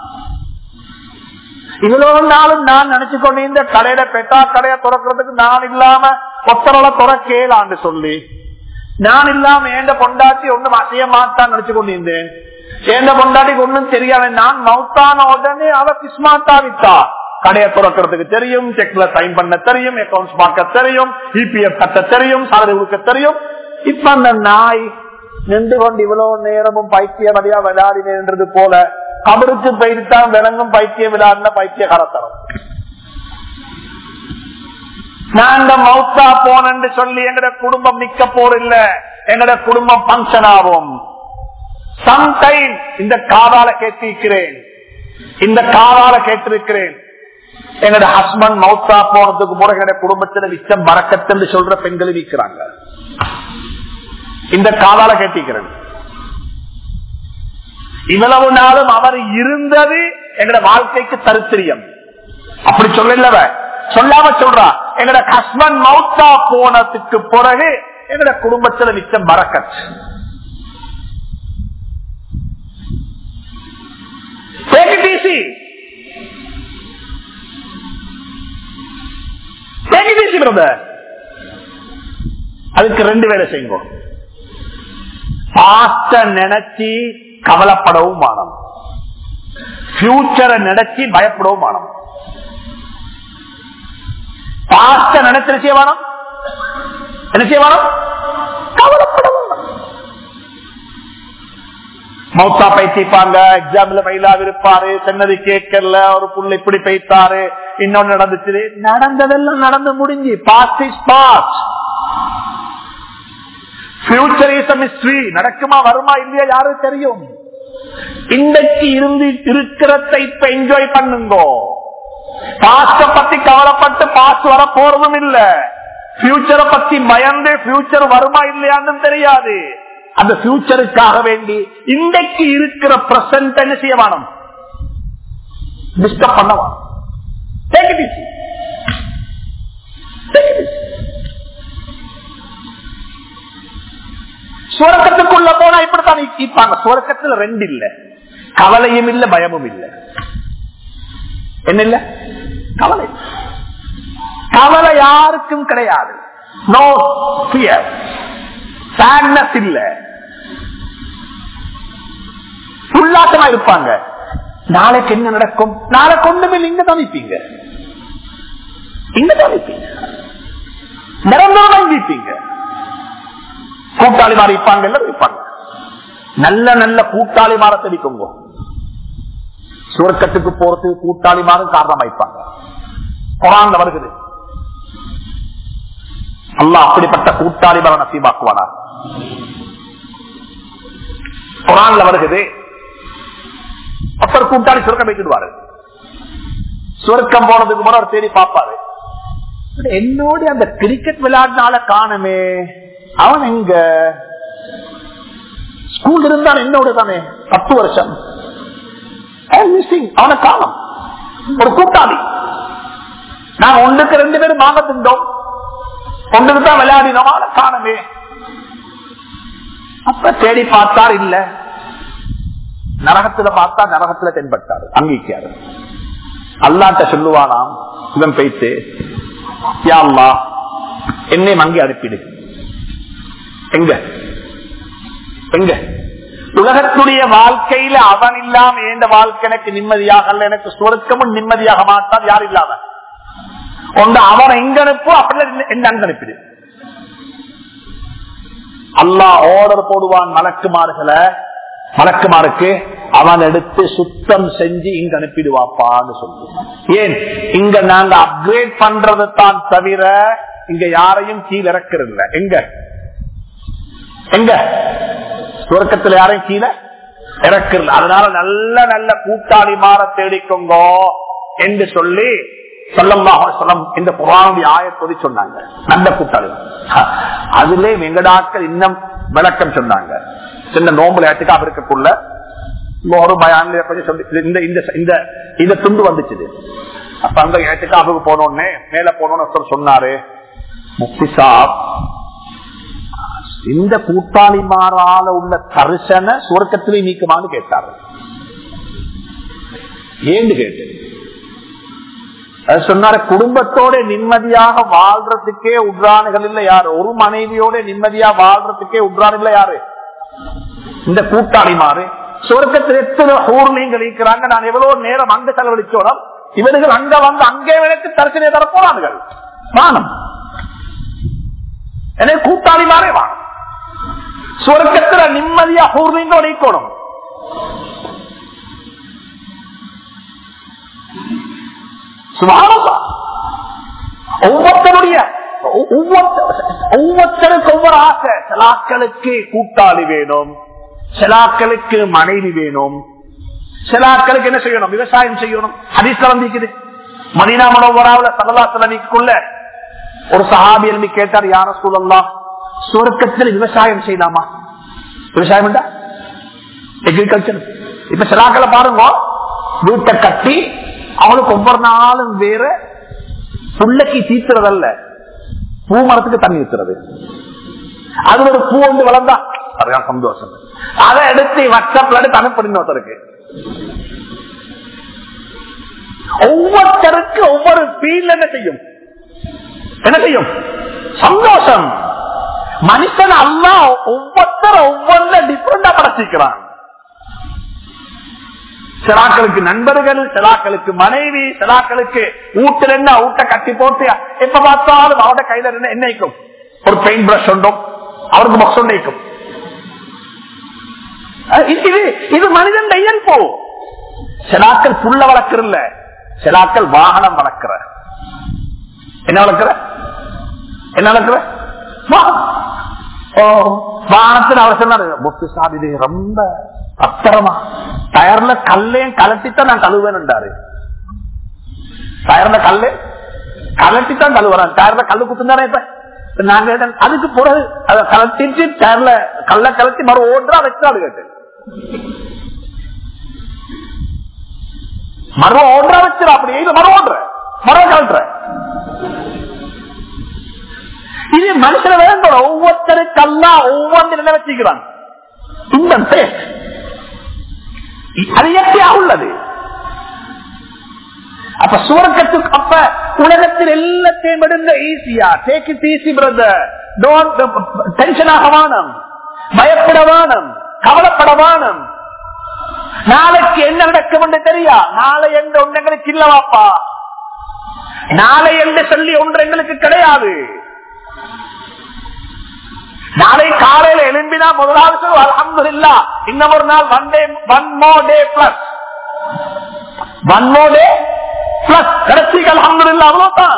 இவ்வளவு நாளும் நான் நினைச்சு கொண்டு இந்த கடையில பெட்டா கடையை திறக்கிறதுக்கு நான் இல்லாம ஒத்தரல துறக்கேலான்னு சொல்லி, நான் இல்லாம ஏண்ட பொண்டாட்டி ஒண்ணும் அசைய மாட்டான்னு நினைச்சு கொண்டிருந்தேன். ஏண்ட பொண்டாட்டிக்கு ஒண்ணும் தெரியாது. நான் மவுத்தான உடனே அவ கிஸ்மாத்தா விட்டா. கடையை துறக்கிறதுக்கு தெரியும், செக்ல சைன் பண்ண தெரியும், அக்கௌண்ட்ஸ் பார்க்க தெரியும், இபிஎஃப் கட்ட தெரியும், சாலரி கொடுக்க தெரியும். இப்ப அந்த நாய் நின்று கொண்டு இவ்வளவு நேரமும் பைத்திய வழியா விளையாடினது போல கபருக்கு போயிட்டான் விலங்கும் பைத்தியம் விளையாடின பைத்திய கரத்தரம். நாங்க மௌத்தா போனன்னு சொல்லி எங்கட குடும்பம் நிக்க போறில்ல, எங்கட குடும்பம் பங்கன் ஆகும். சம்டைம் இந்த காதால கேட்டிருக்கிறேன், இந்த காதால கேட்டிருக்கிறேன். எங்கட ஹஸ்பண்ட் மௌத்தா போனதுக்கு போற எங்க குடும்பத்துல மிச்சம் பறக்கத்து சொல்ற பெண்கள் நிற்கிறாங்க. இந்த காதால கேட்டிருக்கிறேன். இவ்வளவு நாளும் அவர் இருந்தது எங்கட வாழ்க்கைக்கு தரித்திரியம். அப்படி சொல்லல, சொல்லாம சொல்றா எங்கட ஹஸ்பண்ட் மௌத்தா போனதுக்கு பிறகு எங்கட குடும்பத்துல மிச்சம் பறக்கத். Take it easy. Take it easy, brother. அதுக்கு ரெண்டு வேலை செய்யுங்க. பாஸ்ட நினைச்சு கவலைப்படவும் மானம், ஃபியூச்சரை நினைச்சு பயப்படவும் மானம். பாஸ்ட நினைச்சு என்ன செய்ய வேணும், என்ன செய்ய வேணும், கவலைப்படவும். மௌத்தா பைத்திப்பாங்க, எக்ஸாம்ல மயிலாக இருப்பாரு, சொன்னது கேட்கல, ஒரு புள்ள இப்படி பைத்தாரு, இன்னொன்னு நடந்துச்சு. நடந்ததெல்லாம் நடந்து முடிஞ்சு, past is past. Future is a mystery. நடக்குமா வருமா இல்லையா யாரும் தெரியும். இன்றைக்கு இருந்து இருக்கிறத இப்ப என்ஜாய் பண்ணுங்க. பாஸ்ட பத்தி கவலைப்பட்டு பாஸ்ட் வர போறதும் இல்ல, ஃபியூச்சரை பத்தி பயந்து ஃபியூச்சர் வருமா இல்லையான்னு தெரியாது. அந்த ஃபியூச்சருக்காக வேண்டி இன்றைக்கு இருக்கிற பிரசன்ட் என்ன செய்ய வேணும், டிஸ்டர்ப் பண்ண வேணும். Take it easy. Take it easy. சுவர்க்கத்துக்குள்ள போனா இப்படித்தான் இருப்பாங்க. சுவர்க்கத்துல ரெண்டு இல்ல, கவலையும் இல்ல பயமும் இல்ல. என்ன இல்ல, கவலை. கவலை யாருக்கும் கிடையாது. நோ ஃபியர், சாட்னஸ் இல்ல, உல்லாசமா இருப்பாங்க. நாளைக்கு என்ன நடக்கும், நாளை கொண்டு போய் இங்க தவிப்பீங்க, இங்க தவிப்பீங்க, நிரந்தரமா இருப்பீங்க. கூட்டாளி மாறி இருப்பாங்க, எல்லாம் இருப்பாங்க. நல்ல நல்ல கூட்டாளி மாற தெரிவிக்குங்க. சுவர்க்கத்துக்கு போறதுக்கு கூட்டாளி மாறும் காரணமா இருப்பாங்க. குர்ஆன்ல வருகிறது. அல்லாஹ் அப்படிப்பட்ட கூட்டாளி மாற நசீபாக்குவானா. குர்ஆன்ல வருகிறது. அப்பர் கூட்டாளி சுவர்க்கம் வைக்கிடுவாரு. சுவர்க்கம் போனதுக்கு முன்னாடி அவர் தேடி பார்ப்பாரு, என்னோட அந்த கிரிக்கெட் விளையாடினால காணுமே, அவன் எங்க ஸ்கூல் இருந்தான் என்னோட தானே பத்து வருஷம், அவனை காணும். ஒரு கூட்டாளி நாங்க ஒன்றுக்கு ரெண்டு பேரும் மாங்க திண்டோம், ஒன்றுக்கு தான் விளையாடினோம், காணவே. அப்ப தேடி பார்த்தார் இல்ல, நரகத்துல பார்த்தா நரகத்துல தென்பட்டாரு, அங்கீக்காரு. அல்லாட்ட சொல்லுவானாம் இவன் போயிட்டு, யா அல்லாஹ் என்னை அங்கே அனுப்பிடு. எங்க எங்க உலகத்துடைய வாழ்க்கையில அவன் இல்லாம எந்த வாழ்க்கை எனக்கு நிம்மதியாக அல்ல, எனக்கு சுவர்க்கமும் நிம்மதியாக மாட்டான் யார் இல்லாம. ஒன்று அவன் எங்க அனுப்போ அப்படி என்ன அங்க அனுப்பிடு. அல்லாஹ் ஆர்டர் போடுவான் மலக்குமார்களை, மலக்குமாருக்கு அவன் எடுத்து சுத்தம் செஞ்சு இங்க அனுப்பிடுவாப்பான்னு சொல்லு. ஏன் இங்க நாங்க அப்கிரேட் பண்றது தான் தவிர இங்க யாரையும் கீழே இறக்கிறது. எங்க எங்க சுவர்க்கத்தில் யாரையும் கீழே இறக்கிறது. அதனால நல்ல நல்ல கூட்டாளி மாற தேடிக்கோங்க என்று சொல்லி ஸல்லல்லாஹு அலைஹி வஸல்லம் இந்த குர்ஆனுடைய ஆயத்தோடு சொன்னாங்க. நல்ல கூட்டாளி. அதிலே வெங்கடாக்கள் இன்னும் விளக்கம் சொன்னாங்க. சின்ன நோம்புல ஏற்றுக்காக இருக்கக்குள்ள ஒரு பயான்ல கொஞ்சம் சொல்லி இந்த இந்த இந்த துண்டு வந்துச்சு. அப்ப அங்க ஏற்றுக்காக போனோடனே மேல போனோன்னு சொன்னாரு, முஃப்தி சாப் இந்த கூட்டாளிமாரால உள்ள தரிசன சுவர்க்கத்திலே நீக்குமான்னு கேட்டாரு. ஏன்னு கேட்டு சொன்னாரு, குடும்பத்தோட நிம்மதியாக வாழ்றதுக்கே உட்ரானுகள் இல்ல யாரு, ஒரு மனைவியோட நிம்மதியா வாழ்றதுக்கே உட்ரானுகள் யாரு, இந்த கூட்டாளிமாறு. சுவர்க்கத்தில் எத்தனை ஊர்லீங்கள் இருக்கிறாங்க, நான் எவ்வளவு நேரம் அங்க செலவழிச்சோம், இவர்கள் அங்க வந்து அங்கே எனக்கு தரிசனை தர போறார்கள். வானம் எனவே கூட்டாளிமாரே வானம். சுவர்க்கத்தில் நிம்மதியா ஊர்லீங்களோட இருக்கணும். ஒவ்வொருத்தருடைய ஒவ்வொருத்தருக்கு ஒவ்வொரு ஆசை. சிலாக்களுக்கு கூட்டாளி வேணும், சிலாக்களுக்கு மனைவி வேணும், சிலாக்களுக்கு என்ன செய்யணும், விவசாயம் செய்யணும். ஹதீஸ்ல வந்திருக்குது. மதீனா முனவ்வராவுல ஸல்லல்லாஹு அலைஹி வஸல்லம் ஒரு சஹாபி எழுப்பி கேட்டார், யா ரசூலல்லாஹ் சுவர்க்கத்தில் விவசாயம் செய்யலாமா? விவசாயம் அக்ரிகல்ச்சர். இப்ப சிலாக்களை பாருங்க, வீட்டை கட்டி அவளுக்கு ஒவ்வொரு நாளும் வேற புள்ளைக்கு தீத்துறதல்ல, பூ மரத்துக்கு தண்ணி ஊத்துறது. அது ஒரு பூ வந்து வளர்ந்தா அதுதான் சந்தோஷம். அதை எடுத்து வாட்ஸ்அப்ல எடுத்து அனுப்பிடுங்க ஒருத்தருக்கு. ஒவ்வொருத்தருக்கு ஒவ்வொரு ஃபீல்ட் என்ன செய்யும், என்ன செய்யும், சந்தோஷம். மனுஷன் அல்லாஹ் ஒவ்வொருத்தர் ஒவ்வொரு டிஃபரெண்டா படைச்சிக்கிறான். சிலாக்களுக்கு நண்பர்கள், சிலாக்களுக்கு மனைவி, சிலாக்களுக்கு ஊட்டில் என்ன ஊட்ட கட்டி போட்டு எப்ப பார்த்தாலும் அவரோட கையில என்ன என்னைக்கும் ஒரு பெயிண்ட் பிரஷ் உண்டும், அவருக்கு பக்ஸ் ஒன்றைக்கும். இது இது மனிதன் இயல்பு. சிலாக்கள் புள்ள வளர்க்கல, சிலாக்கள் வாகனம் வளர்க்கிற. என்ன வளர்க்கிற, என்ன வளர்க்கிற வாகனத்தில். அவர் சொன்னாரு, முஃப்தி சாப் இது ரொம்ப பத்திரமா டயர்ல கல்லையும் கலட்டித்தான் நான் கழுவேன்டாரு. டயர்ல கல்ல கலட்டித்தான் கழுவுறேன். டயர்ல கல்லு குத்துந்தானே இப்ப நாங்க அதுக்கு பிறகு அதை கலட்டிட்டு டயர்ல கல்ல கலட்டி மறு ஓடுறா வச்சாடு கேட்டு மறு ஓடுறா வச்சிடா. அப்படி இது மறு ஓடுற மறு கலட்டுற. இது மனுஷன வேணும். ஒவ்வொருத்தருக்கெல்லாம் ஒவ்வொன்று நிலை வச்சுக்கிறான். இந்த அது எப்படியா உள்ளது. அப்ப சுவர்க்கத்துக்கு அப்ப உலகத்தில் எல்லாத்தையும் எடுங்க ஈஸியா. Take it easy brother. Don't tension ஆக வானம், பயப்பட வானம், கவலைப்பட வானம். நாளைக்கு என்ன நடக்கும் என்று தெரியா. நாளை என்று ஒன்று எங்களுக்கு இல்லவாப்பா. நாளை என்று சொல்லி ஒன்று எங்களுக்கு கிடையாது. நாளை காலையில எழும்பினா முதலாவது அல்ஹம்துலில்லாஹ், இன்னும் ஒரு நாள் one day one more day plus one more day plus கடைசிக்கு அல்ஹம்துலில்லாஹ். அவ்வளவுதான்.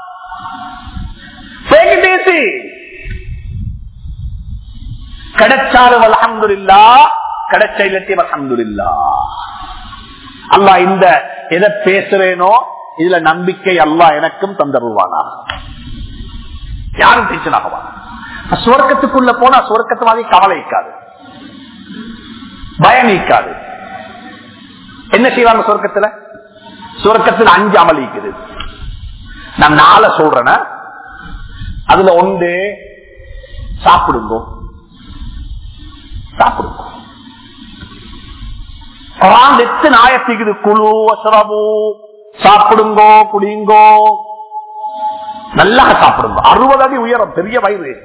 கிடைச்சாலும் அல்ஹம்துலில்லாஹ், கிடைச்ச இல்லத்தையும் அல்ஹம்துலில்லாஹ். அல்லாஹ் இந்த எதை பேசுறேனோ இதுல நம்பிக்கை அல்லாஹ் எனக்கும் தந்தருவானா. யாரும் டென்ஷன் ஆகவா. சுவர்க்கத்துக்குள்ள போனா சுவர்க்கத்து மாதிரி கவலை இருக்காது, பயம் இருக்காது. என்ன செய்வாங்க சுவர்க்கத்துல? சுவர்க்கத்தில் அஞ்சு அமல் இருக்குது. நான் நாளை சொல்றேன். அதுல ஒன்று சாப்பிடுங்க சாப்பிடுங்க. எத்தனை ஆயத்துக்குது? குழு அசரபு, சாப்பிடுங்கோ குடிங்கோ, நல்லா சாப்பிடுங்க. அறுபது அடி உயரம், பெரிய வயிறு,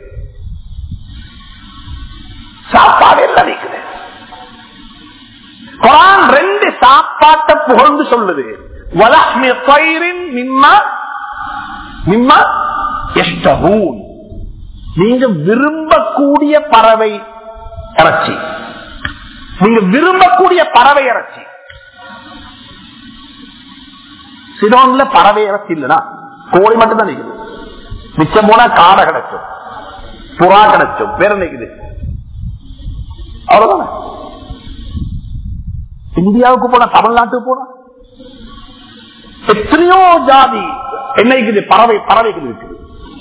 சாப்பாடு எல்லாம் இருக்குது. குர்ஆன் ரெண்டு சாப்பாட்டை புகழ்ந்து சொல்லுது. வலஹ்மி தைரின் மிம்மா மிம்மா யஷ்தஹூன். நீங்க விரும்பக்கூடிய பறவை இறைச்சி, நீங்க விரும்பக்கூடிய பறவை இறைச்சி. சிலோன்ல பறவை இறைச்சி இல்லனா கோழி மட்டும் தான் நிக்குது. மிச்சம் போனா காடை கிடைக்கும், புறா கிடைக்கும், வேற நிக்குது. அவ்வளவுதானே. இந்தியாவுக்கு போனா, தமிழ்நாட்டுக்கு போனா எத்தனையோ ஜாதி என்ன இருக்குது? பறவை பறவைகள் இருக்குது.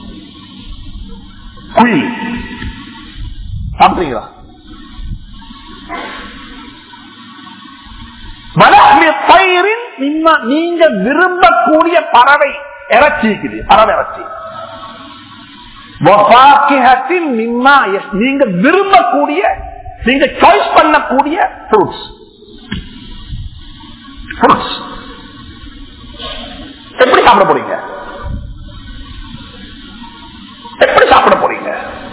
குழி சாப்பிட்டீங்களா? நீங்க விரும்பக்கூடிய பறவை இறைச்சி இருக்குது, பறவை இறைச்சி. நீங்க விரும்பக்கூடிய, நீங்க சாய்ஸ் பண்ணக்கூடிய ஃப்ரூட்ஸ். ஃப்ரூட்ஸ் எப்படி சாப்பிட போறீங்க? எப்படி சாப்பிட போறீங்க?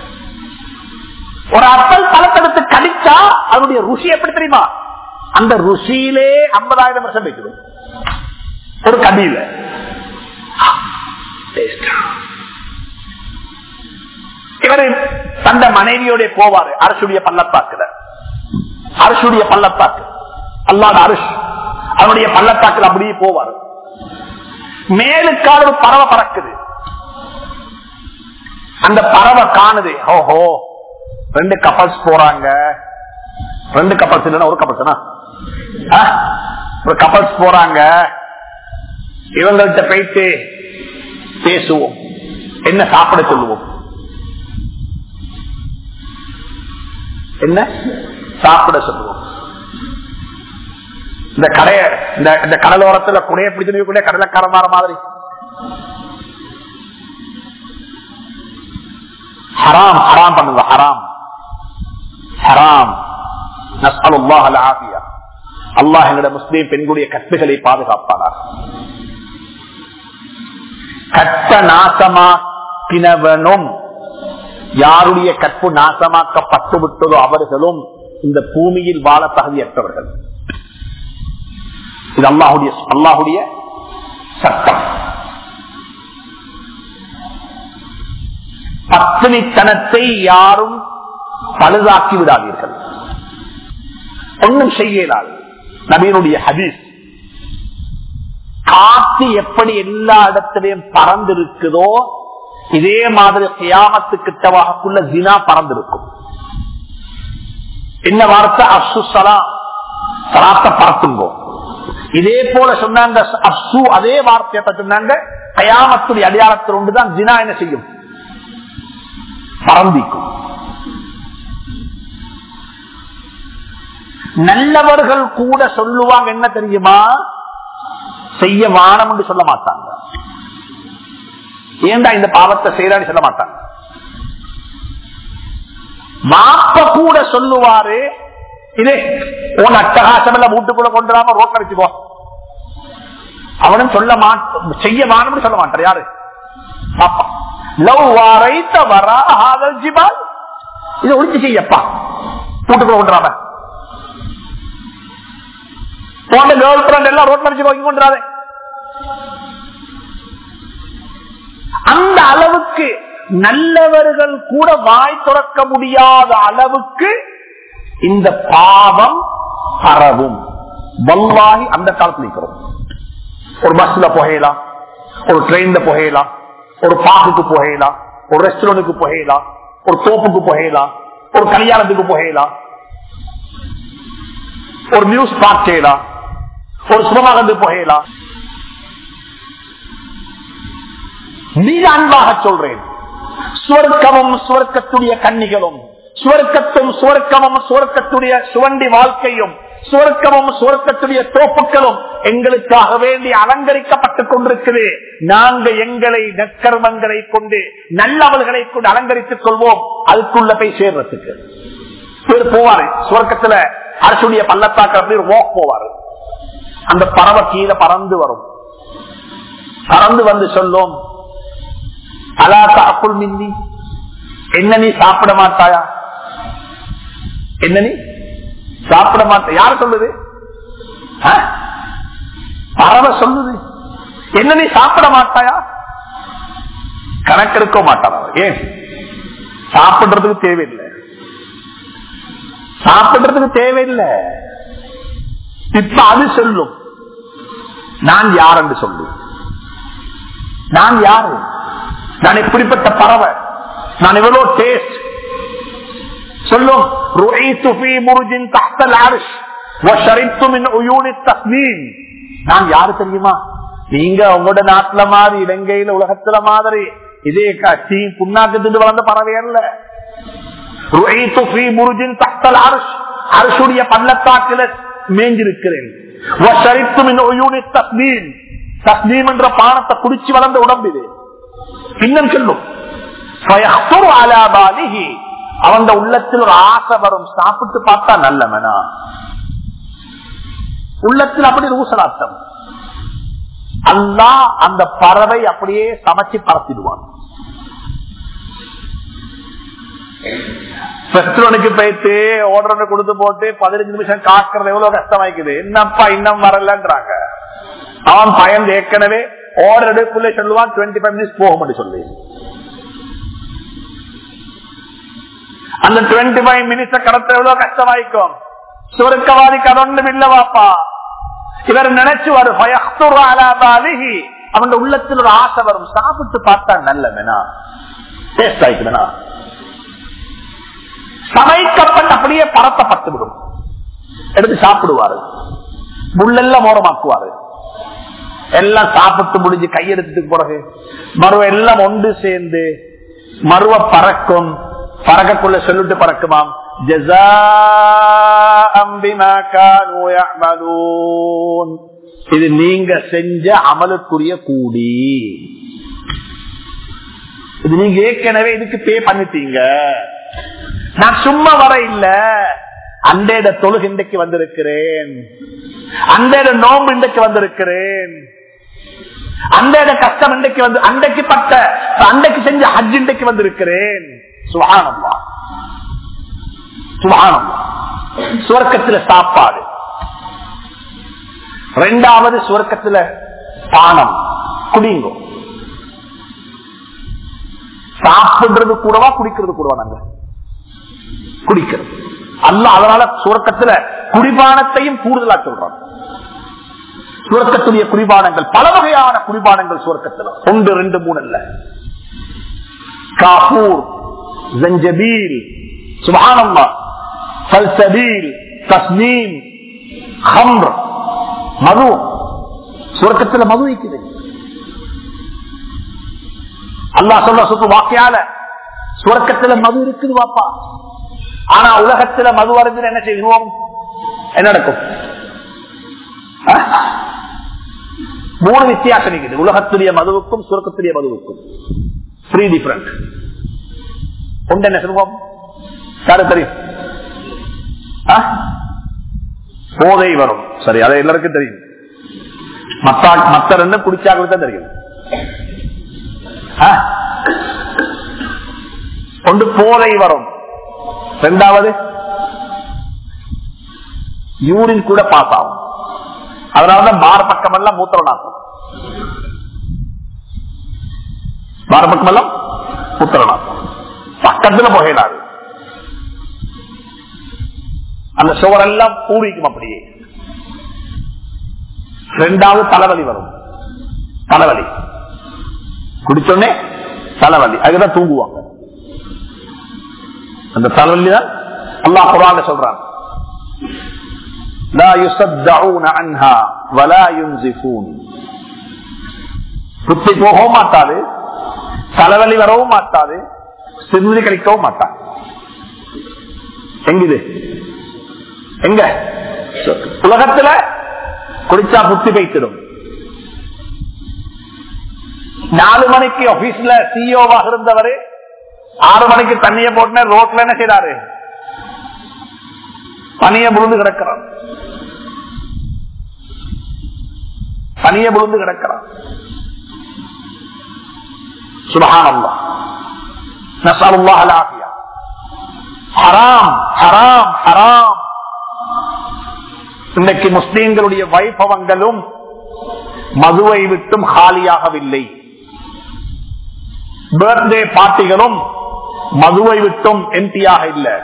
ஒரு அப்பல் பழத்தெடுத்து கடிச்சா அதனுடைய ருசி எப்படி தெரியுமா? அந்த ருசியிலே ஐம்பதாயிரம் வருஷம் வைக்குது ஒரு கடியில. இவரு தந்த மனைவியோட போவாரு அரசுடைய பள்ளத்தாக்குல. அரசுடைய பள்ளத்தாக்கு அல்லாத அரசு, அவனுடைய பள்ளத்தாக்குல அப்படியே போவாரு. மேலுக்கால ஒரு பறவை பறக்குது. அந்த பறவை காணுது, ஓஹோ ரெண்டு கப்பல்ஸ் போறாங்க. ரெண்டு கப்பல்ஸ் இல்லைன்னா ஒரு கப்பல்ஸ், ஒரு கப்பல்ஸ் போறாங்க. இவங்கள்ட்ட போயிட்டு பேசுவோம், என்ன சாப்பிட சொல்லுவோம், என்ன சாப்பிட சொல்லுவோம். இந்த கடைய இந்த கடலோரத்துல குடைய பிடிச்சிருக்கக்கூடிய கடலக்காரமாற மாதிரி ஹராம் ஹராம் பண்ணுங்க. ஹராம் ஹராம். நஸ்அலுல்லாஹ் அல் ஆஃபியா. அல்லாஹ் எங்களுடைய முஸ்லிம் பெண்களுடைய கற்புகளை பாதுகாப்பானார். கற்ப நாசமாக்கினவனும் யாருடைய கற்பு நாசமாக்கப்பட்டு விட்டதோ அவர்களும் இந்த பூமியில் வாழ தகுதியற்றவர்கள். இது அல்லாஹுடைய அல்லாஹுடைய சட்டம். பத்தினித்தனத்தை யாரும் பழுதாக்கி விடாதீர்கள். ஒன்னும் செய்யலாது. நபியினுடைய ஹதீஸ், காத்து எப்படி எல்லா இடத்திலையும் பறந்திருக்குதோ இதே மாதிரி கியாமத்து கிட்டவாகக்குள்ள ஜினா பறந்திருக்கும். என்ன வார்த்தை? அப்சு சலாம், சலாத்தை பறத்துங்கோ. இதே போல சொன்னாங்க அப்சு, அதே வார்த்தையை சொன்னாங்க. கியாமத்துடைய அடையாளத்தில் ஒன்றுதான் ஜினா என்ன செய்யும்? பறந்திக்கும். நல்லவர்கள் கூட சொல்லுவாங்க என்ன தெரியுமா? செய்ய வானம் என்று சொல்ல மாட்டாங்க. ஏண்டா இந்த பாவத்தை செய்யறான்னு சொல்ல மாட்டாங்க. மாப்ப கூட சொல்லுவாரு, இதே உன் அட்டகாசம் எல்லாம் வீட்டுக்குள்ள கொண்டுடாம ரோட்ல வச்சுக்கோ. அவனும் சொல்ல மாட்ட, செய்ய வானம் சொல்ல மாட்டார். யாரு? பாப்பா. லவ் வாரைத்த வரா ஹாதல் ஜிபால், இதை ஒழிச்சு செய்யப்பா, வீட்டுக்குள்ள கொண்டுடாம. போன கேர்ள் ஃபிரெண்ட் எல்லாம் ரோட்ல வச்சுக்கோ, இங்க கொண்டுறாதே. அந்த அளவுக்கு நல்லவர்கள் கூட வாய் துறக்க முடியாத அளவுக்கு இந்த பாவம் பரவும். வல்லாஹி அந்த காலத்தில் இருக்கிறோம். ஒரு பஸ்ல புகையலாம், ஒரு ட்ரெயின்ல புகையலாம், ஒரு பார்க்குக்கு புகையலாம், ஒரு ரெஸ்டாரண்ட்டுக்கு புகையலாம், ஒரு தோப்புக்கு புகையலாம், ஒரு கல்யாணத்துக்கு புகையலாம், ஒரு நியூஸ் பார்க் செய்யலாம், ஒரு சுபமாக புகையலாம். மிக அன்பாக சொல்றேன், சுவர்க்கமும் சுவர்க்கத்துடைய கன்னிகளும், சுவர்க்கத்தும் சுவர்க்கமும் சுவர்க்கத்துடைய சுவண்டி வாழ்க்கையும் சுவர்க்கமும் சுவர்க்கத்துடைய தோப்புக்களும் எங்களுக்காக வேண்டி அலங்கரிக்கப்பட்டுக் கொண்டிருக்குது. நாங்க எங்களை நற்கர்மங்களை கொண்டு நல்லவர்களை கொண்டு அலங்கரித்துக் கொள்வோம். அதுக்குள்ள போய் சேர்றதுக்கு போவாரு. சுவர்க்கத்துல அரசுடைய பள்ளத்தாக்கு அப்படி ஒரு வாக் போவாரு. அந்த பறவை கீழே பறந்து வரும். பறந்து வந்து சொல்லும், அலா தாக்குள் மின்னி, என்ன நீ சாப்பிட மாட்டாயா? என்ன நீ சாப்பிட மாட்ட? யார் சொல்லுது? பறவை சொல்லுது. என்ன நீ சாப்பிட மாட்டாயா? கணக்கெடுக்க மாட்டார். ஏன்? சாப்பிடுறதுக்கு தேவையில்லை. சாப்பிடுறதுக்கு தேவையில்லை. இப்ப அது சொல்லும், நான் யார் என்று சொல்லு. நான் யாரு? நான் எப்படிப்பட்ட பறவை? நான் எவ்வளவு டேஸ்ட் சொல்லும். நான் யாரு தெரியுமா? நீங்க உங்களோட நாட்டுல மாதிரி இலங்கையில உலகத்துல மாதிரி இதே காட்சி புண்ணாக்கு வளர்ந்த பறவை அல்ல. அரசுடைய பள்ளத்தாக்கில மேஞ்சிருக்கிறேன். தஸ்னீம் என்ற பானத்தை குடிச்சு வளர்ந்த உடம்பு இது. இன்னும் சொல்லும், அவன் உள்ளத்தில் ஒரு ஆசை வரும், சாப்பிட்டு பார்த்தா நல்ல மனா. உள்ளத்தில் அப்படி ஊசலாட்டம். அல்லாஹ் அந்த பறவை அப்படியே சமைச்சு பறத்திடுவான். பெட்ரோனுக்கு போயிட்டு ஓடுறவனை கொடுத்து போட்டு பதினஞ்சு நிமிஷம் காக்கிறது எவ்வளவு கஷ்டமாய்க்குது. என்னப்பா இன்னும் வரலன்றாங்க. அவன் பயந்து ஏற்கனவே ஓடுற எடுப்புள்ள சொல்லுவான் டுவெண்ட்டி ஃபைவ் மினிட்ஸ் போகும் சொல்லி. அந்த டுவெண்ட்டி ஃபைவ் மினிட்ஸ் கடத்த எவ்வளவு கஷ்டமாய்க்கும். சுருக்கவாதி கடொன்னும் இல்லவாப்பா. இவர் நினைச்சுவாரு அவன் உள்ளத்தில் ஒரு ஆசை வரும், சாப்பிட்டு பார்த்தா நல்ல வேணா டேஸ்ட் ஆயிக்குதுனா. சமைக்கப்பட்டு அப்படியே பரத்தப்பட்டு விடும். எடுத்து சாப்பிடுவாரு. முள்ளெல்லாம் மோரமாக்குவாரு. எல்லாம் சாப்பிட்டு முடிஞ்சு கையெடுத்துட்டு பிறகு மருவ எல்லாம் ஒன்று சேர்ந்து மருவ பறக்கும். பறக்கக்குள்ள சொல்லிட்டு பறக்குமாம், இது நீங்க செஞ்ச அமலுக்குரிய கூடி. இது நீங்க ஏற்கனவே இதுக்கு பே பண்ணிட்டீங்க. நான் சும்மா வர இல்ல, அண்டையிட தொழுகு இன்றைக்கு வந்திருக்கிறேன், அண்டையிட நோம்பு இன்றைக்கு வந்திருக்கிறேன், அண்டையிட கஷ்டம் இன்றைக்கு வந்து அண்டைக்கு பட்ட அண்டைக்கு செஞ்ச ஹஜ் இன்றைக்கு வந்திருக்கிறேன். சுப்ஹானல்லாஹ் சுப்ஹானல்லாஹ். சுவர்க்கத்துல சாப்பாடு. இரண்டாவது சுவர்க்கத்துல பானம் குடிங்கோ. சாப்பிடுறது கூடவா குடிக்கிறது கூடவா? நாங்க குடிக்கிறது அல்ல. அதனால சுவர்க்கத்துல குடிபானத்தையும் கூடுதலா சொல்றோம். சுவர்க்கத்துடைய குடிபானங்கள் பல வகையான குடிபானங்கள் சுவர்க்கத்துல ஒன்று ரெண்டு மூணு அல்ல. காபூர், ஜஞ்சபீல், சுப்ஹானல்லாஹ், சல்சபீல், தஸ்னீம், ஹம்ர், மது. சுவர்க்கத்துல மது இருக்குது. அல்லாஹ் சொல்ற சுத்து வாக்கியால சுவர்க்கத்துல மது இருக்குது வாப்பா. ஆனா உலகத்துல மது வருது என்ன செய்வோம்? என்ன நடக்கும்? மூணு வித்தியாசம் இருக்குது உலகத்துடைய மதுவுக்கும் சுவர்க்கத்துடைய மதுவுக்கும். Three different. ஒன்று என்ன சொல்லுவோம்? யாரு தெரியும்? போதை வரும். சரி, அதை எல்லாருக்கும் தெரியும். மத்த ரெண்டு குடிச்சாக்களுக்கு தான் தெரியும். ஒன்று போதை வரும், இரண்டாவது யூரின் கூட பாஸ் ஆகும். அதனாலதான் பார் பக்கம் எல்லாம் மூத்திரம் நாட்டம். பார் பக்கம் எல்லாம் மூத்திரம் நாட்டம். பக்கத்துல புகையிடாது. அந்த சுவரெல்லாம் பூரிக்கும் அப்படியே. இரண்டாவது தலைவலி வரும். தலைவலி குடிச்சோடனே தலைவலி, அதுதான் தூங்குவாங்க. அந்த தலைவலி தான் அல்லாஹ் குர்ஆன்ல சொல்றான், லா யுஸத்தஊன அன்ஹா வலா யுன்ஸிஃபூன். புத்தி போகவும் மாட்டாது, தலைவலி வரவும் மாட்டாது, சிறுநீர் கழிக்கவும் மாட்டாது. எங்கிது? எங்க? உலகத்துல குடிச்சா புத்தி வைத்திடும். நாலு மணிக்கு ஆபீஸ்ல சிஇஓவாக இருந்தவரு ஆறு மணிக்கு தண்ணிய போட்டு ரோட்ல என்ன செய்யறாரு? பனிய விழுந்து கிடக்கிறான், பனிய விழுந்து கிடக்கிறான். சுப்ஹானல்லாஹ், நஸ்அலுல்லாஹ் அல்-ஆஃபியா. ஹராம் ஹராம் ஹராம். இன்னைக்கு முஸ்லிம்களுடைய வைபவங்களும் மதுவை விட்டும் காலியாகவில்லை. பர்த்டே பார்ட்டிகளும் மதுவை விட்டும் எம்டியாக இல்லை.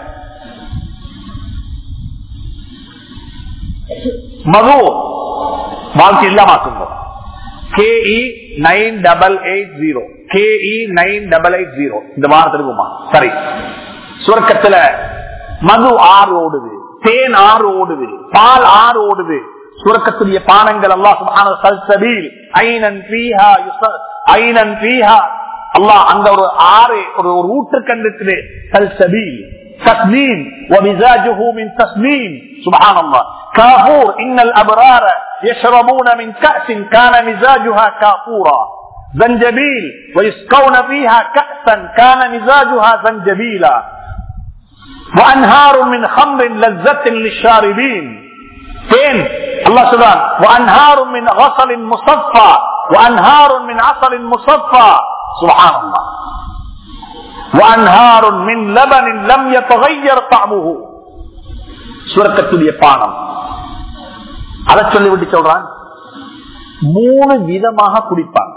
மது வாழ்க்கை இல்லாமக்குங்க. K E nine double eight zero K E nine double eight zero இந்த வாரத்திற்குமா சரி. சுவர்க்கத்துல மது ஆறு ஓடுது, தேன் ஆறு ஓடுது, பால் ஆறு ஓடுது. சுவர்க்கத்துடைய பானங்கள் அல்லாஹ் சுப்ஹானஹு வ தஆலா சல்சபீல் ஐனன் ஃபீஹா ஐனன் ஃபீஹா அல்லாஹ் அந்த ஒரு ஆறு ஒரு ஊற்றுக்கண்ணுக்கு சல்சபீல் தஸ்னீம் ومزاجه من تسنيم. سبحان الله. كافور ان الابرار يشربون من كأس كان مزاجها كافورا. زنجبيل ويسقون فيها كأسا كان مزاجها زنجبيلا. وانهار من خمر لذة للشاربين. فين الله سبحانه وانهار من عسل مصفى وانهار من عسل مصفى. سبحان الله. وانهار من لبن لم يتغير طعمه. சுவர்க்கத்துடைய பானம் அதை சொல்லிவிட்டு சொல்றான் மூணு விதமாக குடிப்பாங்க.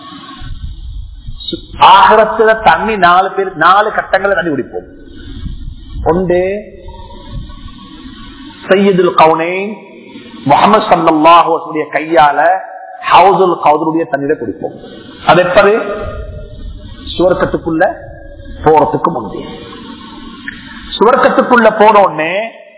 ஆகிரத்துல தண்ணி நாலு பேர் நாலு கட்டங்களை தண்ணி குடிப்போம். ஒன்று சையதுல் கவுனைன் முஹம்மது ஸல்லல்லாஹு அலைஹி வஸல்லம் கையால ஹவுஸுல் கௌதருடைய தண்ணீரை குடிப்போம். அது எப்படி? சுவர்க்கத்துக்குள்ள போறதுக்கு முன்பே. சுவர்க்கத்துக்குள்ள போனோடனே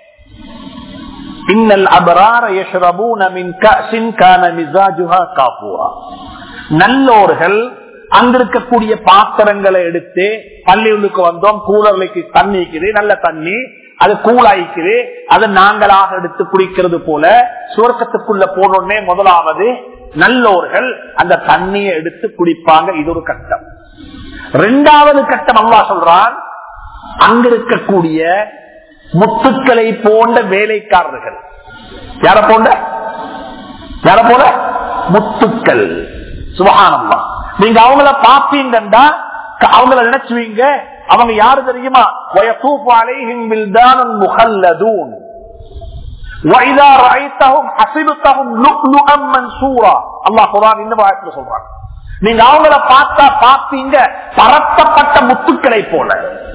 இன்னல் அபரார யஷ்ரபூன மின் கஅஸின் கான மிஸாஜுஹா காஃபூரா. நல்லோர்கள் அங்கிருக்கக்கூடிய பாத்திரங்களை எடுத்து பள்ளிகளுக்கு வந்தோம், கூலர்களுக்கு தண்ணி இருக்குது, நல்ல தண்ணி, அது கூலாய்க்குது, அது நாங்களாக எடுத்து குடிக்கிறது போல சுவர்க்கத்துக்குள்ள போனோடனே முதலாவது நல்லோர்கள் அந்த தண்ணியை எடுத்து குடிப்பாங்க. இது ஒரு கட்டம். இரண்டாவது கட்டம் அல்லாஹ் சொல்றான் அங்கிருக்கக்கூடிய முத்துக்களை போன்ற வேலைக்காரர்கள். யார போன்ற? யார போல? முத்துக்கள். சுப்ஹானல்லாஹ். நீங்க அவங்கள பாப்பீங்கன்னா அவங்கள நினைச்சுவீங்க அவங்க யாரு தெரியுமா? வயதூஃபு அலைஹிம் பில்தானுன் முஹல்லதூன் وَإِذَا رَأَيْتَهُمْ حَسِبْتَهُمْ لُؤْلُؤًا مَنْثُورًا. அல்லாஹ் குர்ஆன் இந்த ஆயத்துல சொல்றான். நீங்க அவங்கள பார்த்தா பாப்பீங்க பரத்தப்பட்ட முத்துக்களை போல,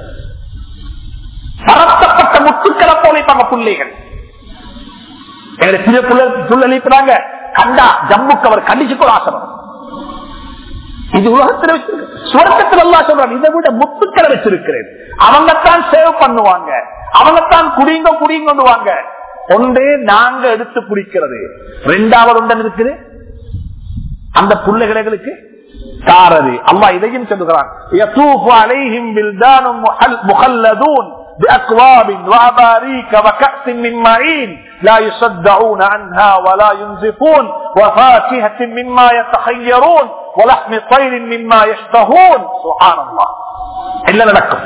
பரத்தப்பட்ட முத்துக்களை போல இப்ப பிள்ளைகள் சில புள்ளளிப்புறாங்க கண்டா ஜம்முக்கு அவர் கண்டிச்சுக்கோ ஆசனம். இது உலகத்தில் வச்சிருக்க சுவர்க்கத்தில் அல்லாஹ் சொல்றான் இதை விட முத்துக்களை வச்சிருக்கிறேன். அவங்கத்தான் சேவ் பண்ணுவாங்க, அவங்கத்தான் குடிங்க குடிங்கொண்டுவாங்க. ஒன்றே நாங்க எடுத்து குடிக்கிறது, இரண்டாவது ஒன்றன் இருக்குது அந்த புள்ளைகளுக்கு தாரது. அல்லாஹ் இதையும் சொல்லுகிறான் யதூஃபு அலைஹிம் பில்தானும் முஹல்லதூன் بأكواب وأباريك وكأس من معين لا يصدعون عنها ولا ينزفون وفاكهة مما يتخيرون ولحم طير مما يشتهون. سبحان الله. إلا لكم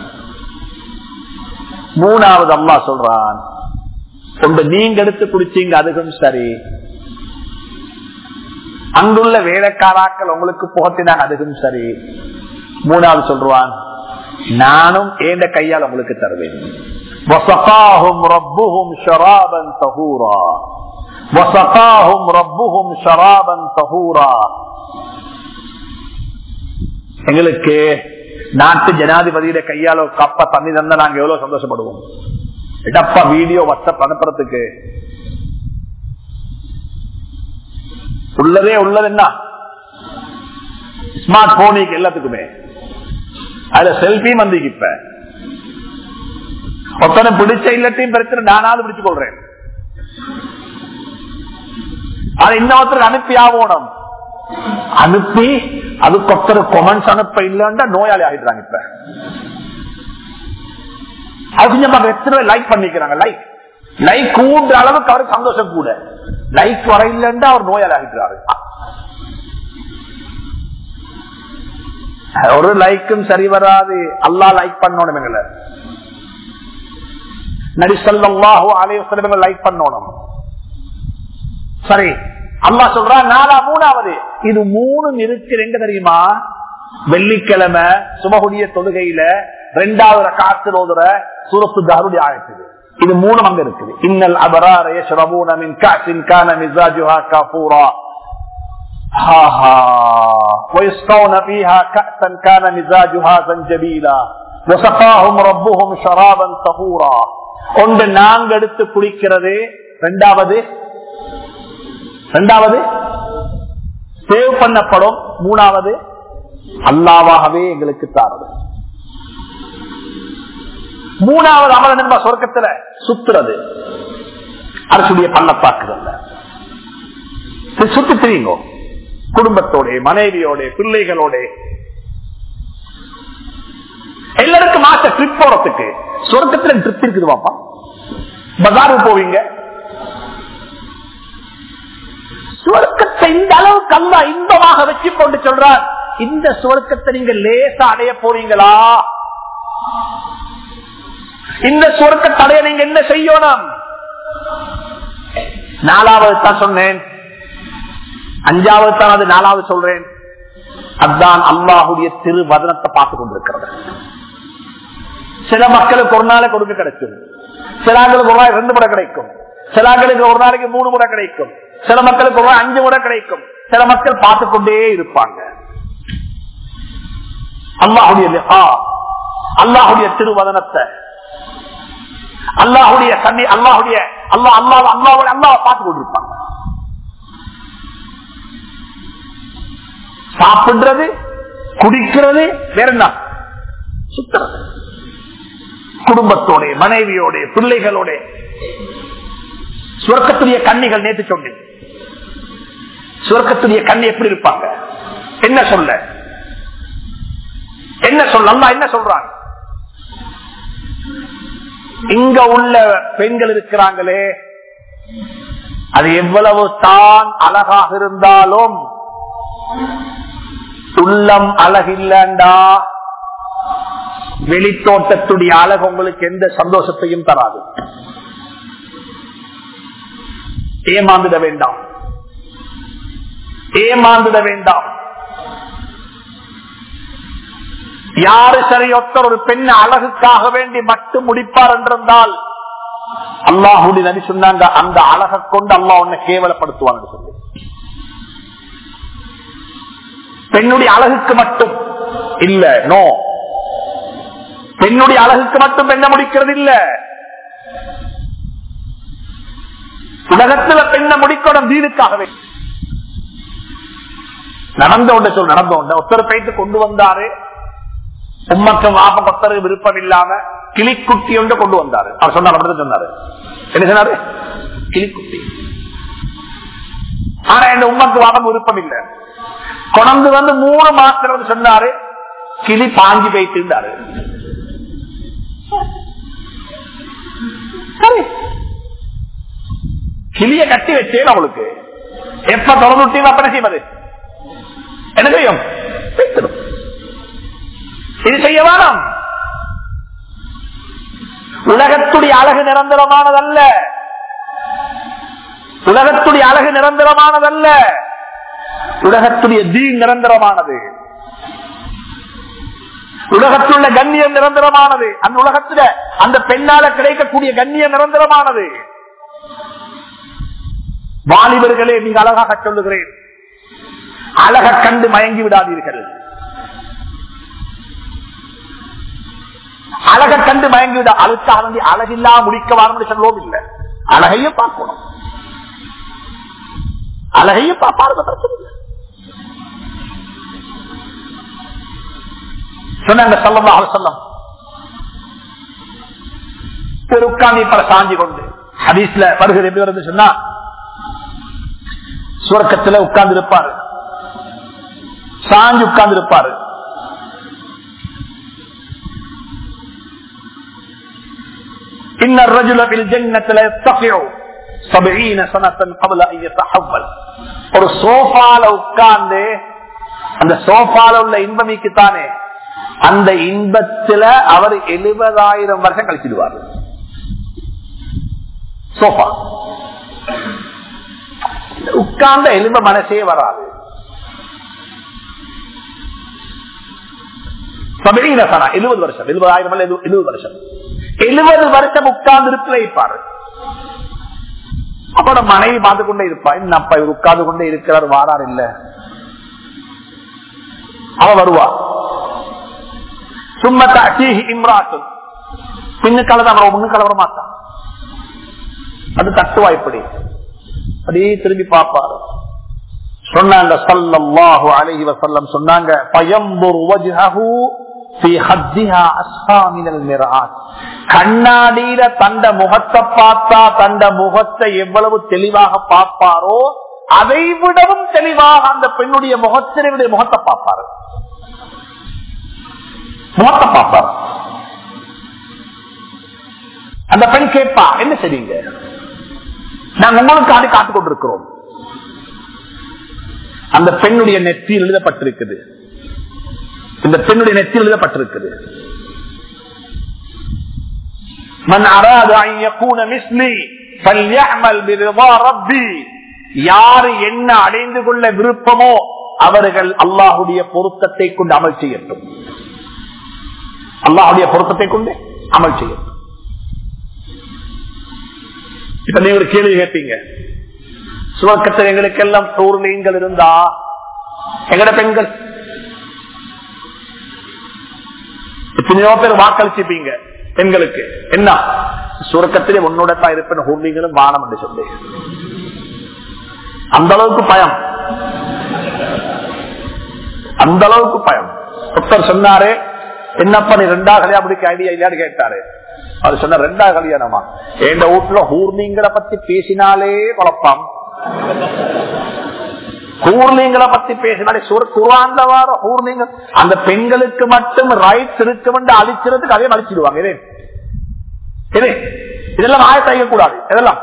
மூணாவது அல்லாஹ் சொல்றான் நீங்க எடுத்து குடிச்சீங்க அதுக்கும் சரி, அங்குள்ள வேலைக்காராக்கள் உங்களுக்கு புகத்தினாங்க அதுக்கும் சரி. மூணாவது சொல்றான் நானும் ஏண்ட கையால் உங்களுக்கு தருவேன். வஸகாஹும் ரப்புஹும் ஷராபன் தஹூரா வஸகாஹும் ரப்புஹும் ஷராபன் தஹூரா. எங்களுக்கு நாட்டு ஜனாதிபதியோட கையால கப்ப தண்ணி தந்தா நாங்க எவ்வளவு சந்தோஷப்படுவோம். இடப்பா வீடியோ வாட்ஸ்அப் அனுப்புறதுக்கு உள்ளதே உள்ளது என்ன ஸ்மார்ட் போனுக்கு எல்லாத்துக்குமே அதுல செல்பி வந்திக்கு இப்ப ஒத்தனை பிடிச்ச இல்லத்தையும் பிரச்சனை நானாவது பிடிச்சு கொள்றேன். அதை இன்னொருத்தருக்கு அனுப்பி ஆகணும். அனுப்பி அதுக்கு ஒருத்தர் கொமெண்ட்ஸ் அனுப்ப இல்லைன்னா நோயாளி ஆகிடுறாங்க. இப்ப அது கொஞ்சம் எத்தனை லைக் பண்ணிக்கிறாங்க. லைக் லைக் கூடுற அளவுக்கு அவருக்கு சந்தோஷம் கூட. லைக் வர இல்லைன்னா அவர் நோயாளி ஆகிக்கிறாரு. ஒரு லைக்கும் சரி வராது. அல்லாஹ் லைக் பண்ணணும். எங்களை நபி ஸல்லல்லாஹு அலைஹி வஸல்லம் லைக் பண்ணணும். சரி, அல்லாஹ் சொல்றான் நாலா மூணாவது. இது மூணு இருக்கு. எங்க தெரியுமா? வெள்ளிக்கிழமை சுபஹுடைய தொழுகையில ரெண்டாவது ரக்காத்தில் ஓதுற சூரத்து தஹருடைய ஆயத்து. இது மூணு அங்க இருக்குது. இன்னல் அபரார யஷ்ரபூன மின் கஅஸின் கான மிஸாஜுஹா கஃபூரா ஹாஹா வயஸ்கௌன ஃபீஹா கஅஸன் கான மிஸாஜுஹா ஜன்ஜபீலா வஸகாஹும் ரப்புஹும் ஷராபன் தஹூரா. ஒன்று நாங்க எடுத்து குடிக்கிறது. இரண்டாவது இரண்டாவது சேவ் பண்ணப்படும். மூணாவது அல்லாஹ்வே எங்களுக்கு தாரது. மூணாவது அமல நண்பா சொர்க்கத்துல சுத்துறது. அரசுடைய பள்ளத்தாக்குதல்ல சுத்தி தெரியுங்க. குடும்பத்தோட, மனைவியோட, பிள்ளைகளோட எல்லாருக்கும் ஆசை ட்ரிப் போறதுக்கு. சொர்க்கத்துல ட்ரிப் இருக்குது. பாப்பா பஜாருக்கு போவீங்க. சுவர்க்கத்தை இந்த அளவுக்கு அல்லா இன்பமாக வச்சு கொண்டு சொல்றார். இந்த சுவர்க்கத்தை நீங்க லேசா அடைய போறீங்களா? இந்த சுவர்க்கத்தை அடைய நீங்க என்ன செய்யணும்? நாலாவது தான் சொன்னேன். அஞ்சாவது தான் அது நாலாவது சொல்றேன். அதுதான் அல்லாஹுடைய திருவதனத்தை பார்த்து கொண்டிருக்கிறது. சில மக்களுக்கு ஒரு நாளைக்கு கொடுக்க கிடைக்கும். சிலாங்களுக்கு ஒரு நாளைக்கு ரெண்டு முறை கிடைக்கும். சிலாங்களுக்கு ஒரு நாளைக்கு மூணு முறை கிடைக்கும். சில மக்களுக்கு ஒரு அஞ்சு முறை கிடைக்கும். சில மக்கள் பார்த்து கொண்டே இருப்பாங்க. அல்லாஹுடைய அல்லாஹுடைய திருவதனத்தை, அல்லாஹுடைய கண்ணி, அல்லாஹுடைய அல்லாஹ் அல்லாஹ் அல்லாஹ் அல்லாஹ் பார்த்து கொண்டிருப்பாங்க. சாப்பிடுறது, குடிக்கிறது, வேற என்ன? சுத்துறது. குடும்பத்தோட, மனைவியோட, பிள்ளைகளோட. சுவர்க்கத்துடைய கண்ணிகள் நேற்று சொன்னேன். சுவர்க்கத்துடைய கண்ணி எப்படி இருப்பாங்க? என்ன சொல்ல என்ன சொல்ல அல்லாஹ் என்ன சொல்றாங்க? இங்க உள்ள பெண்கள் இருக்கிறாங்களே, அது எவ்வளவு தான் அழகாக இருந்தாலும் உள்ளம் அழகில்லண்டா வெளித்தோட்டத்துடைய அழகு உங்களுக்கு எந்த சந்தோஷத்தையும் தராது. ஏமாந்துட வேண்டாம், ஏமாந்துட வேண்டாம். யாரு சரி ஒருத்தர் ஒரு பெண் அழகுக்காக வேண்டி மட்டும் முடிப்பார் என்றிருந்தால் அல்லாஹுடைய நபி சொன்னாங்க, அந்த அழகை கொண்டு அல்லாஹ் உன்னை கேவலப்படுத்துவான்னு சொல்லி. பெண்ணுடைய அழகுக்கு மட்டும் இல்ல, நோ, பெண்ணுடைய அழகுக்கு மட்டும் பெண்ணை முடிக்கிறது இல்ல. உலகத்துல பெண்ணை முடிக்கணும் தீனுக்காகவே. நடந்த ஒன்றை சொல் நடந்த ஒன்றை ஒருத்தர் போயிட்டு கொண்டு வந்தாரு. உம்மக்கு வாப்ப கொத்தருக்கு விருப்பம் இல்லாம கிளிக்குட்டி ஒன்று கொண்டு வந்தாரு. அவர் சொன்னார், அப்படி சொன்னாரு. என்ன சொன்னாரு? கிளிக்குட்டி. ஆனா இந்த உம்மக்கு வாப்பம் விருப்பம் இல்லை. கொண்டு வந்து மூணு மாசம் சொன்னாரு, கிளி பாஞ்சி போயிட்டு இருந்தாரு. கிளிய கட்டி வச்சேன் அவளுக்கு. எப்ப தொடர்ந்து அப்ப செய்வது என்ன செய்யும்? இது செய்ய வேணாம். உலகத்துடைய அழகு நிரந்தரமானதல்ல. உலகத்துடைய அழகு நிரந்தரமானதல்ல. உலகத்துடைய தீன் நிரந்தரமானது. உலகத்துள்ள கண்ணியம் நிரந்தரமானது. அந்த உலகத்துல அந்த பெண்ணால கிடைக்கக்கூடிய கண்ணியம் நிரந்தரமானது. வாலிபர்களே, நீங்க அழகாக சொல்லுகிறேன், அழக கண்டு மயங்கி விடாதீர்கள். அழக கண்டு மயங்கி விட அழுக்காக வேண்டி அழகில்லா முடிக்க வாரம் சொல்லுவோம் இல்லை. அழகையும் பார்க்கணும், அழகையும் பார்ப்பாரு பிரச்சனை இல்லை. சொன்னாங்க ஸல்லல்லாஹு அலைஹி வஸல்லம், உட்கார்ந்து பல சாஞ்சி கொண்டு ஹதீஸ்ல வருகிறது. எப்படி வருது சொன்னா, சுவர்க்கத்துல உட்கார்ந்து இருப்பாரு, சாஞ்சி உட்கார்ந்து இருப்பாரு. இன்ன الرجل في الجنة لا يستطيع سبعين سنة قبل أن يتحول. ஒரு சோஃபால உட்கார்ந்து அந்த சோஃபால உள்ள இன்பமிக்குத்தானே அந்த இன்பத்துல அவர் எழுபதாயிரம் வருஷம் கழிச்சிடுவார். சோஃபா உட்கார்ந்த எலும்ப மனசே வராது. எழுபது வருஷம் எழுபதாயிரம் எழுபது வருஷம் எழுபது வருஷம் உட்கார்ந்து இருப்பாரு. அப்போட மனைவி பார்த்து கொண்டே இருப்பா. என்னப்பா இவர் உட்கார்ந்து கொண்டே இருக்கிறார், வாரார் இல்ல. அவ வருவா. சும்மா இம்ராத்து பின்னு கலதான் முன்னு கலவர மாட்டான். அது தட்டுவா இப்படி அப்படியே திரும்பி பார்ப்பாரு. சொன்னாங்க ஸல்லல்லாஹு அலைஹி வஸல்லம் சொன்னாங்க பயம்புர் வஜ்ஹஹு ஃபீ ஹத்திஹா அஸ்ஃபா மினல் மிர்ஆத். கண்ணாடியில தண்ட முகத்தை பார்த்தா தண்ட முகத்தை எவ்வளவு தெளிவாக பார்ப்பாரோ அதை விடவும் தெளிவாக அந்த பெண்ணுடைய முகத்தினுடைய முகத்தை பார்ப்பாரு. முகத்தை பார்ப்பாரு. அந்த பெண் கேட்பா, என்ன செய்வீங்க? நாங்கள் உங்களுக்கு ஆடி காத்துக் கொண்டிருக்கிறோம். அந்த பெண்ணுடைய நெற்றியில் எழுதப்பட்டிருக்குது. இந்த பெண்ணுடைய நெற்றியில் எழுதப்பட்டிருக்குது மன் அராத அன் யகூன மிஸ்லி ஃபல்யஅமல் பிரிதா ரப்பி. யார் என்ன அடைந்து கொள்ள விருப்பமோ அவர்கள் அல்லாஹ்வுடைய பொருத்தத்தை கொண்டு அமல் செய்யட்டும். அல்லாஹ்வுடைய பொருத்தத்தை கொண்டு அமல் செய்யட்டும். இப்ப நீங்க ஒரு கேள்வி கேட்பீங்க, சுவர்க்கத்தில் எங்களுக்கு எல்லாம் சூழ்நிலைகள் இருந்தா எங்கட பெண்கள் எத்தனையோ பேர் வாக்களிச்சிருப்பீங்க பெண்களுக்கு. என்ன சுவர்க்கத்திலே உன்னோட தான் இருப்பேன் ஹூர்லிங்களும் வானம் என்று சொல்லி அந்த அளவுக்கு பயம், அந்த அளவுக்கு பயம். டாக்டர் சொன்னாரு, என்னப்பா நீ ரெண்டா கல்யாணம் முடிக்க ஐடியா இல்லையான்னு கேட்டாரு. அவர் சொன்ன ரெண்டா கல்யாணமா? என் வீட்டுல ஹூர்லிங்களை பத்தி பேசினாலே குழப்பம். ஹூர்லிங்களை பத்தி பேசினாலே குர்ஆன்ல வர ஹூர்லிங்க அந்த பெண்களுக்கு மட்டும் ரைட்ஸ் இருக்கும் என்று அழிக்கிறதுக்கு அதே அழிச்சிடுவாங்க. இதே இதெல்லாம் ஆயத்தை கூடாது. இதெல்லாம்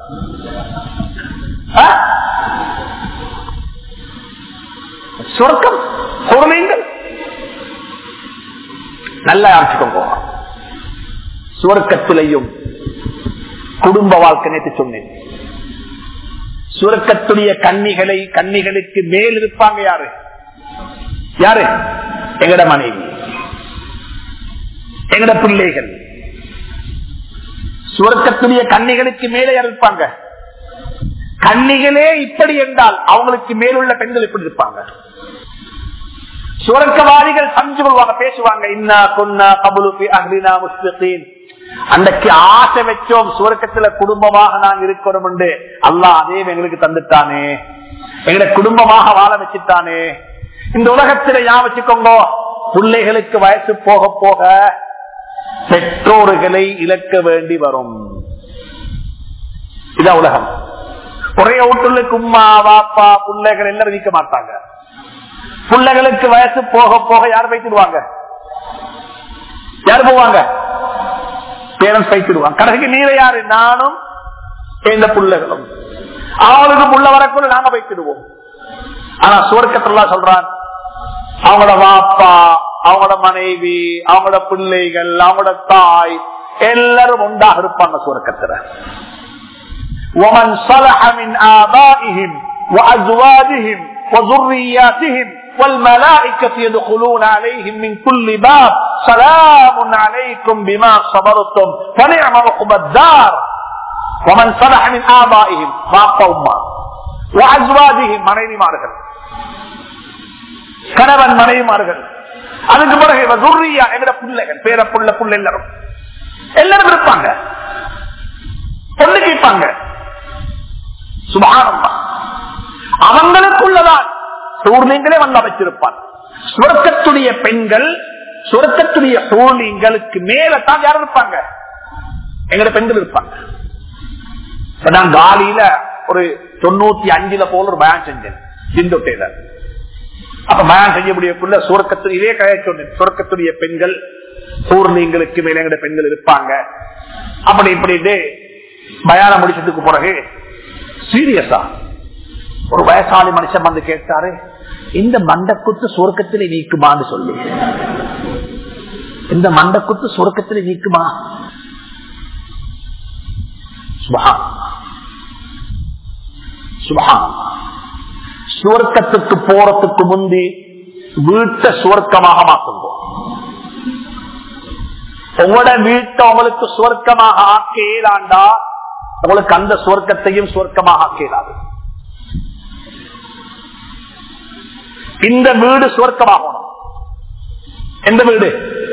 சொர்க்கம் ஹூர்லிங்கள் நல்லா ஆட்சிக்கோங்க. சுவர்க்கத்திலையும் குடும்ப வாழ்க்கை நேற்று சொன்னேன். சுவர்க்கத்துடைய கன்னிகளை கன்னிகளுக்கு மேல் இருப்பாங்க. யாரு யாரு? எங்கட மனைவி, எங்கட பிள்ளைகள். சுவர்க்கத்துடைய கன்னிகளுக்கு மேலே இருப்பாங்க. கன்னிகளே இப்படி என்றால் அவங்களுக்கு மேலுள்ள பெண்கள் இப்படி இருப்பாங்க. சுவர்க்கவாதிகள் சஞ்சு கொள்வாங்க, பேசுவாங்க. இன்னா குன்னா கபுலு ஃபி அஹ்லினா முஸ்லிகீன். அன்றைக்கு ஆசை வச்சோம் சுவர்க்கத்துல குடும்பமாக நாங்க இருக்கிறோம் என்று, அல்லாஹ் அதே எங்களுக்கு தந்துட்டானே, எங்களை குடும்பமாக வாழ வச்சுட்டானே. இந்த உலகத்தில யா வச்சுக்கோங்க, பிள்ளைகளுக்கு வயசு போக போக பெற்றோர்களை இழக்க வேண்டி வரும். இதான் உலகம். ஒரே வீட்டுக்கு உம்மா வாப்பா பிள்ளைகள் எல்லாரும் இருக்க மாட்டாங்க. பிள்ளைகளுக்கு வயசு போக போக யார் வைத்திடுவாங்க? யார் போவாங்க? பேரண்ட்ஸ் வைத்திடுவாங்க. கடைசிக்கு நீர யாரு? நானும் இந்த பிள்ளைகளும். அவங்களுக்கு புள்ள வரக்குள்ள நாங்க வைத்திடுவோம். ஆனா சுவர்க்கத்துல சொல்றான், அவங்களோட வாப்பா, அவங்களோட மனைவி, அவங்களோட பிள்ளைகள், அவங்களோட தாய் எல்லாரும் ஒன்றாக இருப்பாங்க சுவர்க்கத்துல. ومن صلح من آبائهم وأزواجهم وذرياتهم والملائكة يدخلون عليهم من كل باب سلام عليكم بما صبرتم فنعم عقب الدار. ومن صلح من آبائهم باپا أمّا وأزواجهم மனைவிமார்கள், கணவன் மனைவிமார்கள், அதுக்கு பிறகு துர்ரியா எங்கட பிள்ளைகள், பேர புள்ள புள்ள எல்லாரும் எல்லாரும் இருப்பாங்க, பொண்ணு கேட்பாங்க. சுப்ஹானல்லாஹ். அவங்களுக்குள்ளதான் சூழ்நிலைகளே வந்து அமைச்சிருப்பார். சுவர்க்கத்துடைய பெண்கள், சுவர்க்கத்துடைய சூழ்நிலைகளுக்கு மேலத்தான் யாரும் இருப்பாங்க? எங்கட பெண்கள் இருப்பாங்க. நான் காலியில ஒரு தொண்ணூத்தி அஞ்சுல போல ஒரு பயன் செஞ்சேன். சிந்தோட்டையில அப்ப பயான் செய்யக்கூடியக்குள்ள சுவர்க்கத்தில் இதே கதையை சொன்னேன். சுவர்க்கத்துடைய பெண்கள் பூர்ணீங்களுக்கு மேலே பெண்கள் இருப்பாங்க. அப்படி இப்படி பயானம் முடிச்சதுக்கு பிறகு சீரியஸா ஒரு வயசாளி மனுஷன் வந்து கேட்டாரு, இந்த மண்டக்குத்து சுவர்க்கத்திலே நீக்குமான்னு சொல்லி. இந்த மண்டக்குத்து சுவர்க்கத்திலே நீக்குமா? சுபஹான் சுபஹான். சுவர்க்கத்துக்கு போறதுக்கு முந்தி வீட்டை சுவர்க்கமாக மாற்றுங்க. உங்களோட வீட்டை உங்களுக்கு சுவர்க்கமாக ஆக்கேலாண்டா உங்களுக்கு அந்த சுவர்க்கத்தையும் சுவர்க்கமாக ஆக்கேலாது. இந்த வீடு சுவர்க்கமாகணும். எந்த வீடு?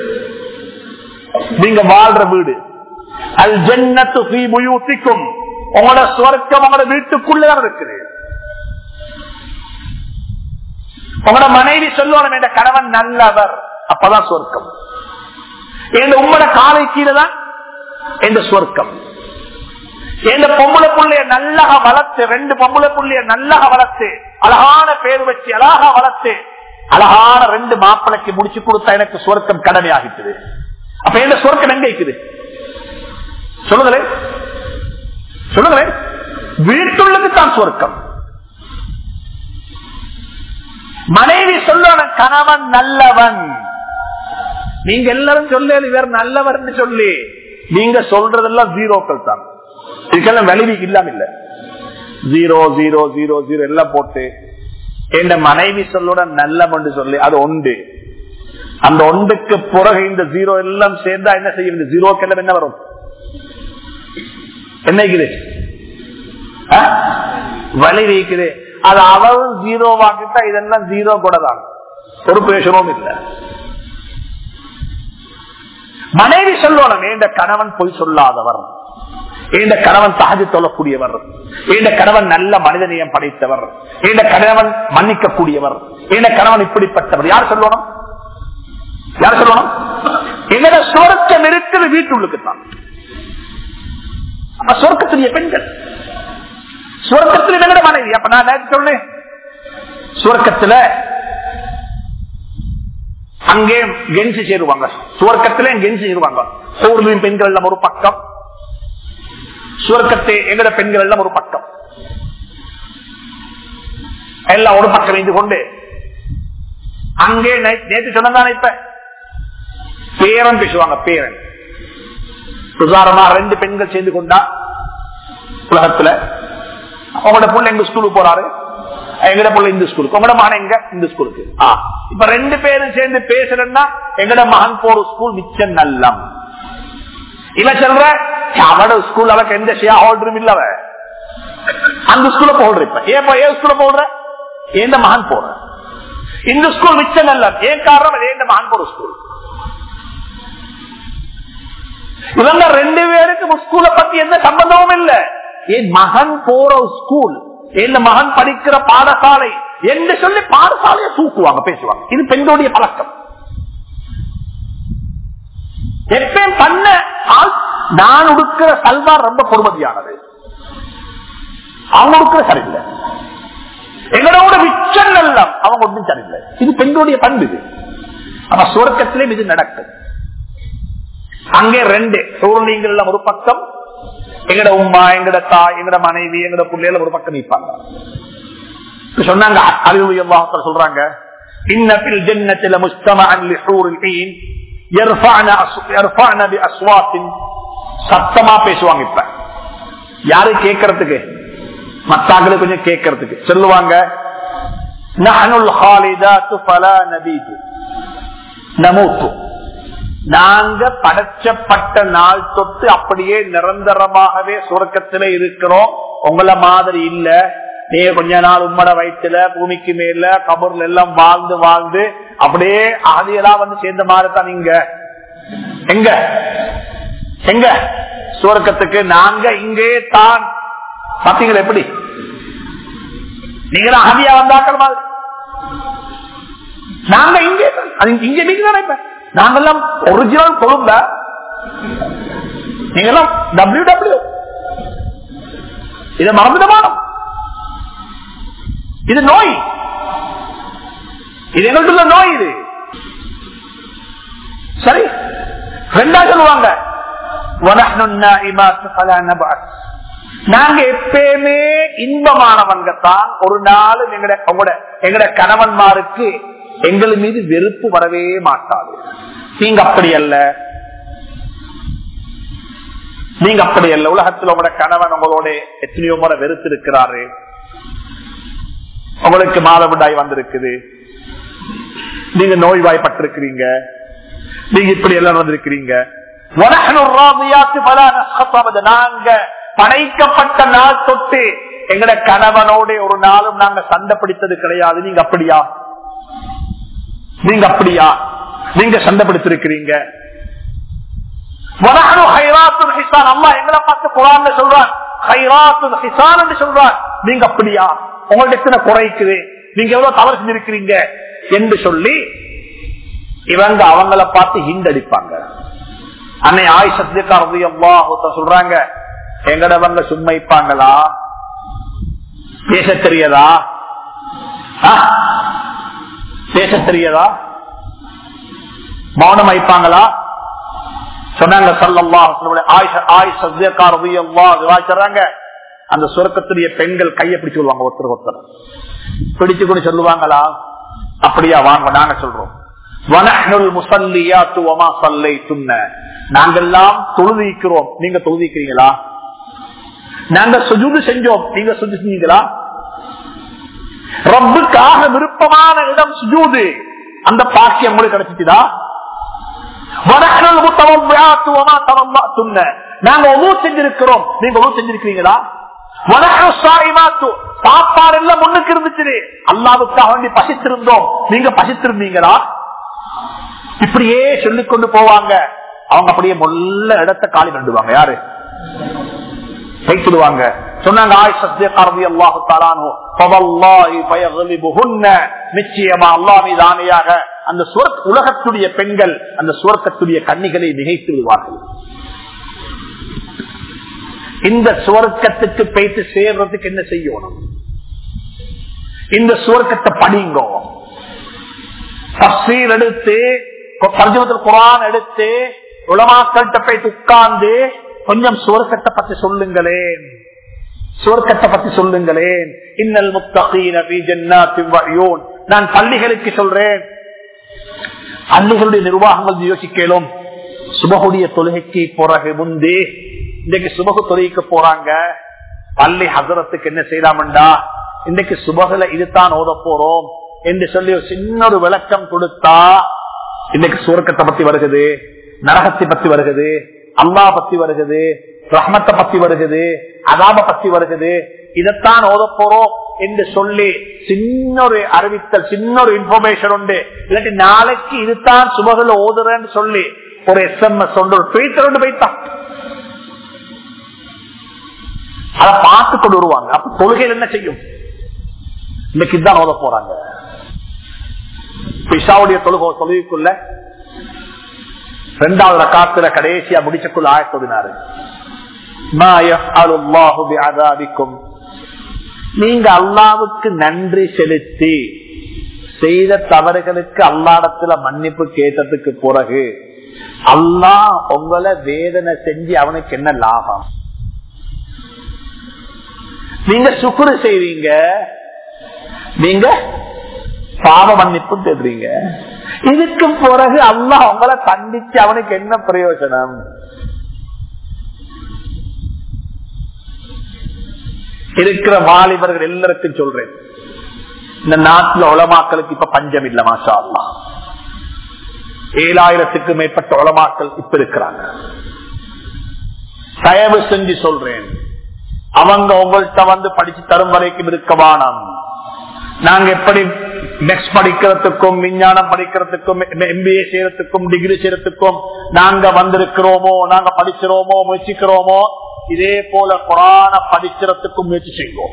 நீங்க வாழ்ற வீடு. அல் ஜன்னத்து ஃபீ புயூத்திக்கும். உங்களோட சுவர்க்கம் உங்களோட வீட்டுக்குள்ளதான் இருக்குது. உங்களோட மனைவி சொல்லணும், என்ற கணவன் நல்லவர், அப்பதான் சுவர்க்கம். எந்த உங்களோட காலை கீழே தான் எந்த சுவர்க்கம். எந்த பொம்பளை புள்ளைய நல்லக வளர்த்து, ரெண்டு பொம்பளை புள்ளைய நல்லக வளர்த்து, அழகான பேர் வச்சு அழகா வளர்த்து, அழகான ரெண்டு மாப்பிளைக்கு முடிச்சு கொடுத்தா எனக்கு சுவர்க்கம் கடமை ஆகிட்டது. அப்ப எந்த சுவர்க்கம் எங்க இருக்குது? சொல்லுங்களேன் சொல்லுங்களேன். வீட்டுள்ளது தான் சுவர்க்கம். மனைவி சொல்லணும், கணவன் நல்லவன். நீங்க எல்லாரும் சொல்ல இவர் நல்லவர் சொல்லி நீங்க சொல்றதெல்லாம் ஜீரோக்கள் தான். இதுக்கெல்லாம் வெளிவி இல்லாம இல்ல. ஜீரோ ஜீரோ ஜீரோ ஜீரோ எல்லாம் போட்டு என் மனைவி சொல்லோட நல்லவன் சொல்லி அது ஒன்று. அந்த ஒன்றுக்கு பிறகு இந்த ஜீரோ எல்லாம் சேர்ந்தா என்ன செய்யும்? இந்த ஜீரோக்கு எல்லாம் என்ன வரும்? என்ன வலி வைக்குது. அது அவரும் ஜீரோ வாக்கிட்டா இதெல்லாம் ஜீரோ கூட தான். ஒரு பேசணும் இல்லை. மனைவி சொல்லணும், இந்த கணவன் பொய் சொல்லாதவர், இந்த கணவன் தஹஜ் தொழக்கூடியவர், இந்த கணவன் நல்ல மனிதநேயம் படைத்தவர், இந்த கணவன் மன்னிக்க கூடியவர், இந்த கணவன் இப்படிப்பட்டவர். யார் சொல்லணும்? யார் சொல்லணும்? எங்கட சுவர்க்கம் இருக்குது வீட்டுள்ளுக்குத்தான். அப்ப சுவர்க்கத்துடைய பெண்கள், சுவர்க்கத்தில் எங்கட மனைவி. அப்ப நான் சொன்னேன், சுவர்க்கத்துல அங்கே கெஞ்சி சேருவாங்க, சுவர்க்கத்திலே கெஞ்சி சேருவாங்க. ஊர்லின் பெண்கள் எல்லாம் ஒரு பக்கம், சுவர்க்கத்தை எங்கட பெண்கள் எல்லாம் ஒரு பக்கம், எல்லாம் ஒரு பக்கம் வைத்து கொண்டு அங்கே நேற்று சொன்னதானே இப்ப பேரன் பேசுவாங்க. பேரன் உதாரணமா ரெண்டு பெண்கள் சேர்ந்து கொண்டா உலகத்துல, உங்களோட புள்ள எங்க ஸ்கூலுக்கு போறாரு, எங்கட புள்ள இந்த ஸ்கூலுக்கு, உங்களோட மகன் எங்க இந்த ஸ்கூலுக்கு. இப்ப ரெண்டு பேரும் சேர்ந்து பேசுறேன்னா எங்கட மகன் போற ஸ்கூல் மிச்சம் நல்லம். இவன் சொல்ற அவட ஸ்கூல் அவக்கு எந்த ஷேர் ஹோல்டரும் இல்லவ, அந்த ஸ்கூல்ல போடுற. இப்ப ஏன் ஏன் ஸ்கூல்ல போடுற? எந்த மகன் போற இந்த ஸ்கூல் மிச்சம் நல்லம். ஏன் காரணம்? எந்த மகன் போற ஸ்கூல். இவங்க ரெண்டு பேருக்கு ஸ்கூலை பத்தி எந்த சம்பந்தமும் இல்ல. என் மகன் போற ஸ்கூல், என் மகன் படிக்கிற பாடசாலை என்று சொல்லி பாடசாலையை தூக்குவாங்க, பேசுவாங்க. இது பெண்களுடைய பழக்கம். எப்பயும் பண்ண நான் உடுக்கிற சல்வார் ரொம்ப பொறுமதியானது, அவங்க உடுக்கிற சரியில்லை, எங்களோட மிச்சம் நல்லம், அவங்க ஒன்றும் சரியில்லை. இது பெண்களுடைய பண்பு. இது அப்ப சுவர்க்கத்திலே இது நடக்கும். அங்கே ரெண்டு சூழ்நிலைகள் எல்லாம் ஒரு பக்கம், எங்கட உமா, எங்கட தாய், எங்கட மனைவி, எங்கட பிள்ளைகள் ஒரு பக்கம் நிற்பாங்க. சொன்னாங்க அல்லாஹ் சொல்றாங்க, இன்னபில் ஜன்னத்தில முஸ்தமஅன் லிஹூரில் ஈன் யர்ஃபஅன யர்ஃபஅன பிஅஸ்வாத்தின். சத்தமா பேசுவாங்க. இப்ப யாரு கேட்கறதுக்கு? மத்தாக்களுக்கு கொஞ்சம் கேட்கறதுக்கு சொல்லுவாங்க, நஹனுல் ஹாலிதாத்து ஃபலா நபீது நமூத்து. நாங்க படைச்சப்பட்ட நாள் தொட்டு அப்படியே நிரந்தரமாகவே சுவர்க்கத்திலே இருக்கிறோம், உங்கள மாதிரி இல்ல. நீங்க கொஞ்ச நாள் உம்மட வயிற்றுல பூமிக்கு மேல கபூர்ல எல்லாம் வாழ்ந்து வாழ்ந்து அப்படியே ஆதியெல்லாம் வந்து சேர்ந்த மாதிரி தான். நீங்க எங்க எங்க சுவர்க்கத்துக்கு நாங்க இங்கே தான். பாத்தீங்களா எப்படி? நீங்க ஆதியா வந்தாக்கள் மாதிரி நாங்க இங்கே இங்க நீங்க தானே. இப்ப நாங்கெல்லாம் ஒரிஜினல் கொழும்ப, நீங்கெல்லாம் டபிள்யூ டபிள்யூ. இது மறந்துடமானம், இது நோய். இது எங்களுக்குள்ள நோய். இது சரி. ரெண்டா சொல்லுவாங்க, நாங்க எப்பயுமே இன்பமானவங்க தான். ஒரு நாள் எங்கட கணவன்மாருக்கு எங்கள் மீது வெறுப்பு வரவே மாட்டாது. நீங்க அப்படி அல்ல, நீங்க அப்படி அல்ல. உலகத்தில் உங்களோட கணவன் உங்களோட எத்தனையோ முறை வெறுத்து இருக்கிறாரு. உங்களுக்கு மாதவிடாய் வந்திருக்குது, நீங்க நோய்வாய்ப்பட்டிருக்கிறீங்க, நீங்க இப்படி எல்லாம் வந்திருக்கிறீங்க. நாங்க படைக்கப்பட்ட நாள் தொட்டு எங்கட கணவனோட ஒரு நாளும் நாங்க சண்டை பிடித்தது கிடையாது. நீங்க அப்படியா? நீங்க அப்படியா? நீங்க சண்டை பிடித்திருக்கிறீங்க. அல்லாஹ் எங்களை பார்த்து குர்ஆன்ல சொல்றான், ஹைராத்துல் ஹிசான் என்று சொல்றான். நீங்க அப்படியா? உங்கள்ட்ட எத்தனை குறைக்குது, நீங்க எவ்வளவு தவறு செஞ்சிருக்கிறீங்க என்று சொல்லி இவங்க அவங்கள பார்த்து ஹிண்டடிப்பாங்க. அன்னை ஆயிஷா ரலியல்லாஹு அன்ஹா சொல்றாங்க, எங்கடவங்க சும்மைப்பாங்களா? பேச தெரியதா? பேச தெரியதா? மௌனம் வைப்பாங்களா? சொன்னாங்க ஸல்லல்லாஹு அலைஹி வஸல்லம். ஆயிஷா ஆயிஷா ரலியல்லாஹு அன்ஹா சொல்றாங்க, அந்த சொர்க்கத்துடைய பெண்கள் கையை பிடிச்சு சொல்லுவாங்க, ஒருத்தர் ஒருத்தர் பிடிச்சு கூட சொல்லுவாங்களா? அப்படியா, வாங்க நாங்க சொல்றோம். நாங்கெல்லாம் தொழுதிக்கிறோம், நீங்க தொழுதிக்கிறீங்களா? நாங்க சுஜூது செஞ்சோம், நீங்க சுஜூது செஞ்சீங்களா? ரப்புக்காக விருப்பமான இடம் சுஜூது, அந்த பாக்கியம் உங்களுக்கு கிடைச்சிச்சுதா? நாங்க உணவு செஞ்சிருக்கிறோம், நீங்க உணவு செஞ்சிருக்கிறீங்களா? சாப்பாடு எல்லாம் முன்னுக்கு இருந்துச்சு, அல்லாவுக்காக வேண்டி பசித்திருந்தோம், நீங்க பசித்திருந்தீங்களா? இப்படியே சொல்லிக் கொண்டு போவாங்க. அவங்க அப்படியே மொல்ல இடத்தை காலி கண்டுவாங்க. யாரு கைத்துடுவாங்க? சொன்னாங்க நிச்சயமா அல்லாஹ் மீது ஆணையாக அந்த உலகத்துடைய பெண்கள் அந்த சுவர்க்கத்துடைய கன்னிகளை நினைத்து விடுவார்கள். இந்த சுவர்க்கத்துக்கு போயிட்டு சேர்றதுக்கு என்ன செய்யணும்? இந்த சுவர்க்கத்தை படிங்கோ, தஃசீர் எடுத்து, தர்ஜுமத்துல் குர்ஆன் எடுத்து, உலமாக்கள்கிட்ட போய் உட்கார்ந்து கொஞ்சம் சுவர்க்கத்தை பத்தி சொல்லுங்களேன், சுவர்க்கத்தை பத்தி சொல்லுங்களேன். இன்னல் முத்தகீன ஃபீ ஜன்னாத்தின் வ உயூன். நான் பள்ளிகளுக்கு சொல்றேன், பள்ளிகளுடைய நிர்வாகங்கள் யோசிக்கலும். சுபஹுடைய தொழுகைக்கு பிறகு முந்தி இன்றைக்கு சுபகு தொழுகைக்கு போறாங்க, பள்ளி ஹஸரத்துக்கு என்ன செய்யலாம்டா, இன்றைக்கு சுபகுல இதுதான் ஓத போறோம் என்று சொல்லி ஒரு சின்ன ஒரு விளக்கம் கொடுத்தா, இன்னைக்கு சுவர்க்கத்தை பத்தி வருகிறது, நரகத்தை பத்தி வருகிறது, அல்லாஹ் பத்தி வருகிறது, ரஹ்மத்தை பத்தி வருகிறது, அதாப பத்தி வருகிறது, இதைத்தான் ஓத போறோம் என்று சொல்லி சின்ன ஒரு அறிவித்தல், சின்ன ஒரு இன்ஃபர்மேஷன் உண்டு. இல்லாட்டி நாளைக்கு இதுதான் சுபகுல ஓதுறேன்னு சொல்லி ஒரு எஸ் எம் எஸ் ஒன்று ட்விட்டர் ஒன்று வைத்தான், அதை பார்த்து கொண்டு வருவாங்க. அப்ப தொழுகையில் என்ன செய்யும்? இன்னைக்கு இதுதான் ஓத போறாங்க. இஷாவுடைய தொழுகை தொழுகைக்குள்ள இரண்டாவது ரக்காத்துல கடைசியா முடிச்சக்குள்ள ஆயத்தொதினாரு, நீங்க அல்லாவுக்கு நன்றி செலுத்தி செய்த தவறுகளுக்கு அல்லாடத்துல மன்னிப்பு கேட்டதுக்கு பிறகு அல்லாஹ் உங்களை வேதனை செஞ்சு அவனுக்கு என்ன லாபம்? நீங்க சுக்ரு செய்வீங்க, நீங்க பாவ மன்னிப்பு தேடுறீங்க, இதுக்கு பிறகு அல்லாஹ் உங்களை கண்டிச்சு அவனுக்கு என்ன பிரயோஜனம்? இருக்கிற வாலிபர்கள் எல்லாருக்கும் சொல்றேன், இந்த நாட்டுல உலமாக்களுக்கு இப்ப பஞ்சம் இல்ல, மாஷா அல்லாஹ். ஏழாயிரத்துக்கு மேற்பட்ட உலமாக்கள் இப்ப இருக்கிறாங்க. தயவு செஞ்சு சொல்றேன், அவங்க உங்கள்கிட்ட வந்து படிச்சு தரும் வரைக்கும் இருக்க வேணாம். நாங்க எப்படி நெக்ஸ்ட் படிக்கிறதுக்கும் விஞ்ஞானம் படிக்கிறதுக்கும் எம்பிஏ செய்யறதுக்கும் டிகிரி செய்யறதுக்கும் நாங்க வந்திருக்கிறோமோ, நாங்க படிக்கிறோமோ, முயற்சிக்கிறோமோ, இதே போல குரான படிக்கிறதுக்கும் முயற்சி செய்வோம்.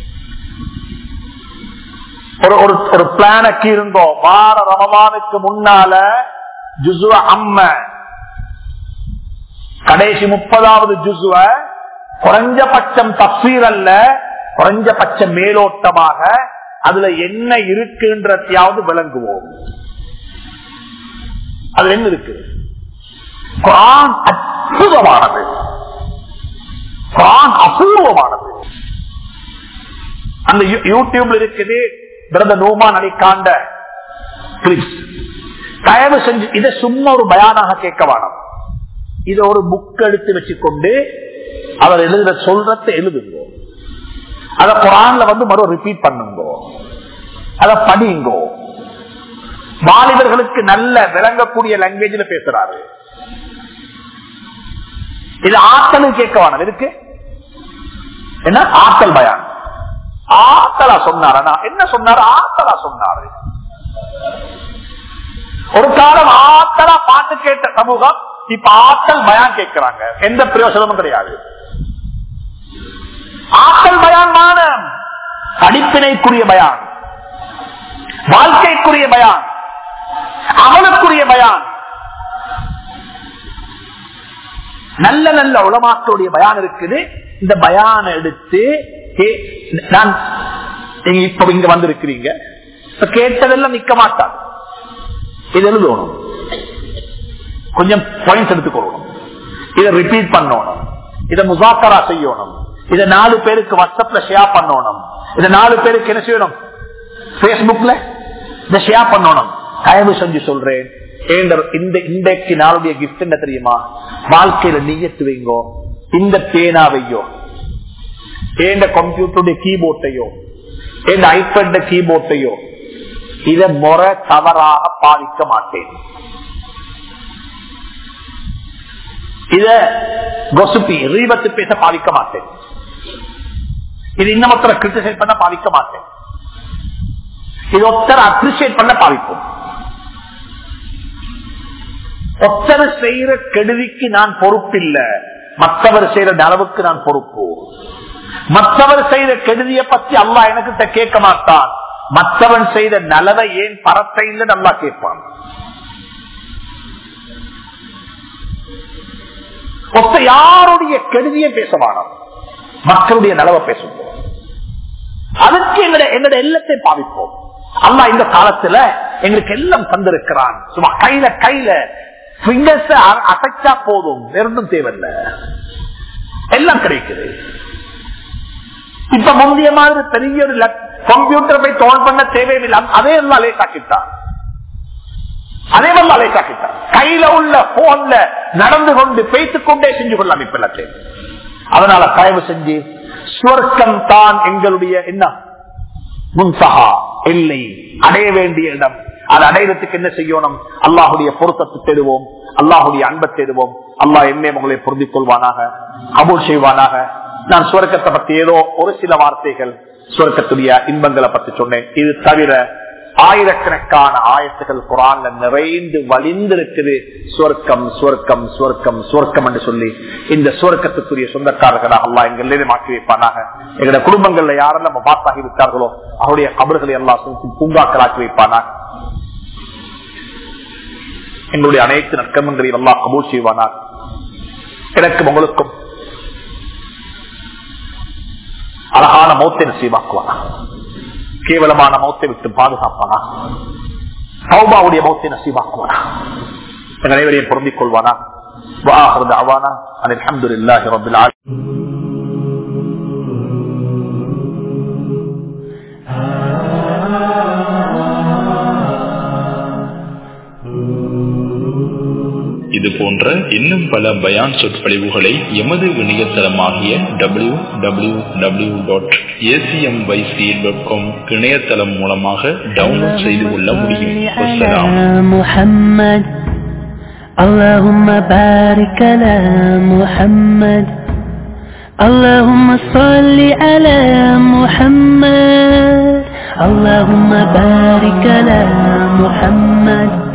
ஒரு ஒரு பிளானுக்கு இருந்தோம். வார ரமலானுக்கு முன்னால ஜுசுவ அம்ம கடைசி முப்பதாவது ஜுசுவ குறைஞ்சபட்சம் தஃசீர் அல்ல, குறைஞ்சபட்சம் மேலோட்டமாக அதுல என்ன இருக்குன்றதையாவது விளங்குவோம். அதுல என்ன இருக்கு? குர்ஆன் அற்புதமானது, குர்ஆன் அபூர்வமானது. அந்த யூடியூப்ல இருக்குது பிரதர் நோமான் அலிகாண்ட கிளிப்ஸ். தயவு செஞ்சு இதை சும்மா ஒரு பயானாக கேட்க வேணாம். இதை ஒரு புக் எடுத்து வச்சுக்கொண்டு அவர் எழுதுற சொல்றதை எழுதுங்க. அத குர்ஆன்ல வந்து மறு ரிப்பீட் பண்ணுங்க, அத படிங்கோ. வாலிபர்களுக்கு நல்ல விளங்கக்கூடிய லாங்குவேஜ்ல பேசுறாரு. இது ஆத்தலும் கேட்க வேணாம். இருக்கு என்ன ஆத்தல் பயான், ஆத்தலா சொன்னாரா? என்ன சொன்னாரு? ஆத்தலா சொன்னாரு. ஒரு காலம் ஆத்தலா பாட்டு கேட்ட சமூகம் இப்ப ஆத்தல் பயான் கேட்கிறாங்க. எந்த பிரயோசனமும் கிடையாது. ஆத்தல் பயான் படிப்பினைக்குரிய பயான், வாழ்க்கைக்குரிய பயான், அமலுக்குரிய பயான், நல்ல நல்ல உலமாக்களுடைய பயான் இருக்குது. இந்த பயான எடுத்து நான் இப்ப இங்க வந்திருக்கிறீங்க, கேட்டதெல்லாம் நிக்க மாட்டார். இது எழுதணும், கொஞ்சம் பாயிண்ட்ஸ் எடுத்துக்கொள்ளணும், இதை ரிப்பீட் பண்ணணும், இதை முசாக்கரா செய்யணும், இதை நாலு பேருக்கு வாட்ஸ்அப்ல ஷேர் பண்ணணும், இதை நாலு பேருக்கு என்ன செய்யணும், பேஸ்புக்ல இதை ஷேர் பண்ணணும். தயவு செஞ்சு சொல்றேன், இந்த இன்றைக்கு நாளுடைய கிஃப்ட் என்ன தெரியுமா? வாழ்க்கையில நீயத்து வைங்கோ. இந்த பேனாவையோ, இந்த கம்ப்யூட்டருடைய கீபோர்டையோ, இந்த ஐபேட் கீபோர்டையோ இதை முறை தவறாக பாதிக்க மாட்டேன். இத கொசுப்பி ரீபத்து பேச பாதிக்க மாட்டேன். இது இன்னமொத்தர கிரிட்டிசைட் பண்ண பாதிக்க மாட்டேன். இது ஒத்தர அப்ரிசியேட் பண்ண பாதிப்போம். ஒத்தர செய்யற கெடுதிக்கு நான் பொறுப்பில்லை, மற்றவர் செய்யற அளவுக்கு நான் பொறுப்பு. மற்றவர் செய்த கெடுதியை பத்தி அல்லாஹ் எனக்கு கேட்க மாட்டான். மற்றவன் செய்த நலவை ஏன் பரத்தை இல்லை நல்லா கேட்பான். யாருடைய கெடுதியை பேசவானோம், மக்களுடைய நலவை பேசுவோம். அதுக்கு எங்களோட எல்லத்தை பாவிப்போம். அல்லாஹ் இந்த காலத்துல எங்களுக்கு எல்லாம் தந்திருக்கிறான். சும்மா கையில கையில பிங்கர்ஸ் அசைச்சா போதும், வேறொன்றும் தேவையில்லை, எல்லாம் கிடைக்குது. இப்ப முந்தைய மாதிரி பெரிய ஒரு கம்ப்யூட்டர் போய் தோல் பண்ண தேவையில்லை. அதே எல்லாம் லேசாக்கிட்டான், அதே எல்லாம் லேசாக்கிட்டான். கையில உள்ள போன்ல நடந்து கொண்டு பேசிக் கொண்டே செஞ்சு கொள்ளலாம் இப்ப எல்லாத்தையும். அதனால தயவு செஞ்சு சுவர்க்கம் தான் எங்களுடைய என்ன முன்சகா இல்லை, அடைய வேண்டிய இடம். அதை அடையறதுக்கு என்ன செய்யணும்? அல்லாஹுடைய பொருத்தத்தை தேடுவோம், அல்லாஹுடைய அன்பை தேடுவோம். அல்லாஹ் என்னை உங்களை பொருந்திக் கொள்வானாக, கபூல் செய்வானாக. நான் சுவர்க்கத்தை பத்தி ஏதோ ஒரு சில வார்த்தைகள் சுவர்க்கத்துடைய இன்பங்களை பத்தி சொன்னேன். இது தவிர ஆயிரக்கணக்கான ஆயத்துகள் குர்ஆன்ல நிறைந்து வலிந்திருக்குது. சுவர்க்கம் சுவர்க்கம் சுவர்க்கம் சுவர்க்கம் என்று சொல்லி இந்த சுவர்க்கத்துக்குரிய சொந்தக்காரர்களாக அல்லாஹ் எங்க எல்லாரையும் மாற்றி வைப்பானாக. எங்களுடைய குடும்பங்கள்ல யாரெல்லாம் மபாத்தாகி விட்டார்களோ அவருடைய கபர்களை எல்லாம் பூங்காக்களாக்கி வைப்பானாக. எங்களுடைய அனைத்து நற்கர்மங்களையும் அல்லாஹ் கபூல் செய்வானாக. எனக்கும் உங்களுக்கும் அழகான மௌத்தை நசீபாக்குவானா, கேவலமான மௌத்தை விட்டு பாதுகாப்பானா, தௌபாவுடைய மௌத்தை நசீபாக்குவானா, எங்கள் அனைவரையும் பொருந்திக் கொள்வானா. وآخر دعوانا أن الحمد لله رب العالمين. இது போன்ற இன்னும் பல பயான் சொற்பொழிவுகளை எமது இணையதளமாகிய W W W dot A C M Y C dot com இணையதளம் மூலமாக டவுன்லோட் செய்து கொள்ள முடியும். முஹம்மத் அல்லாஹும்ம பாரிக் அலா முஹம்மத் அல்லாஹும்ம ஸல்லி அலா முஹம்மத் அல்லாஹும்ம பாரிக் அலா முஹம்மத்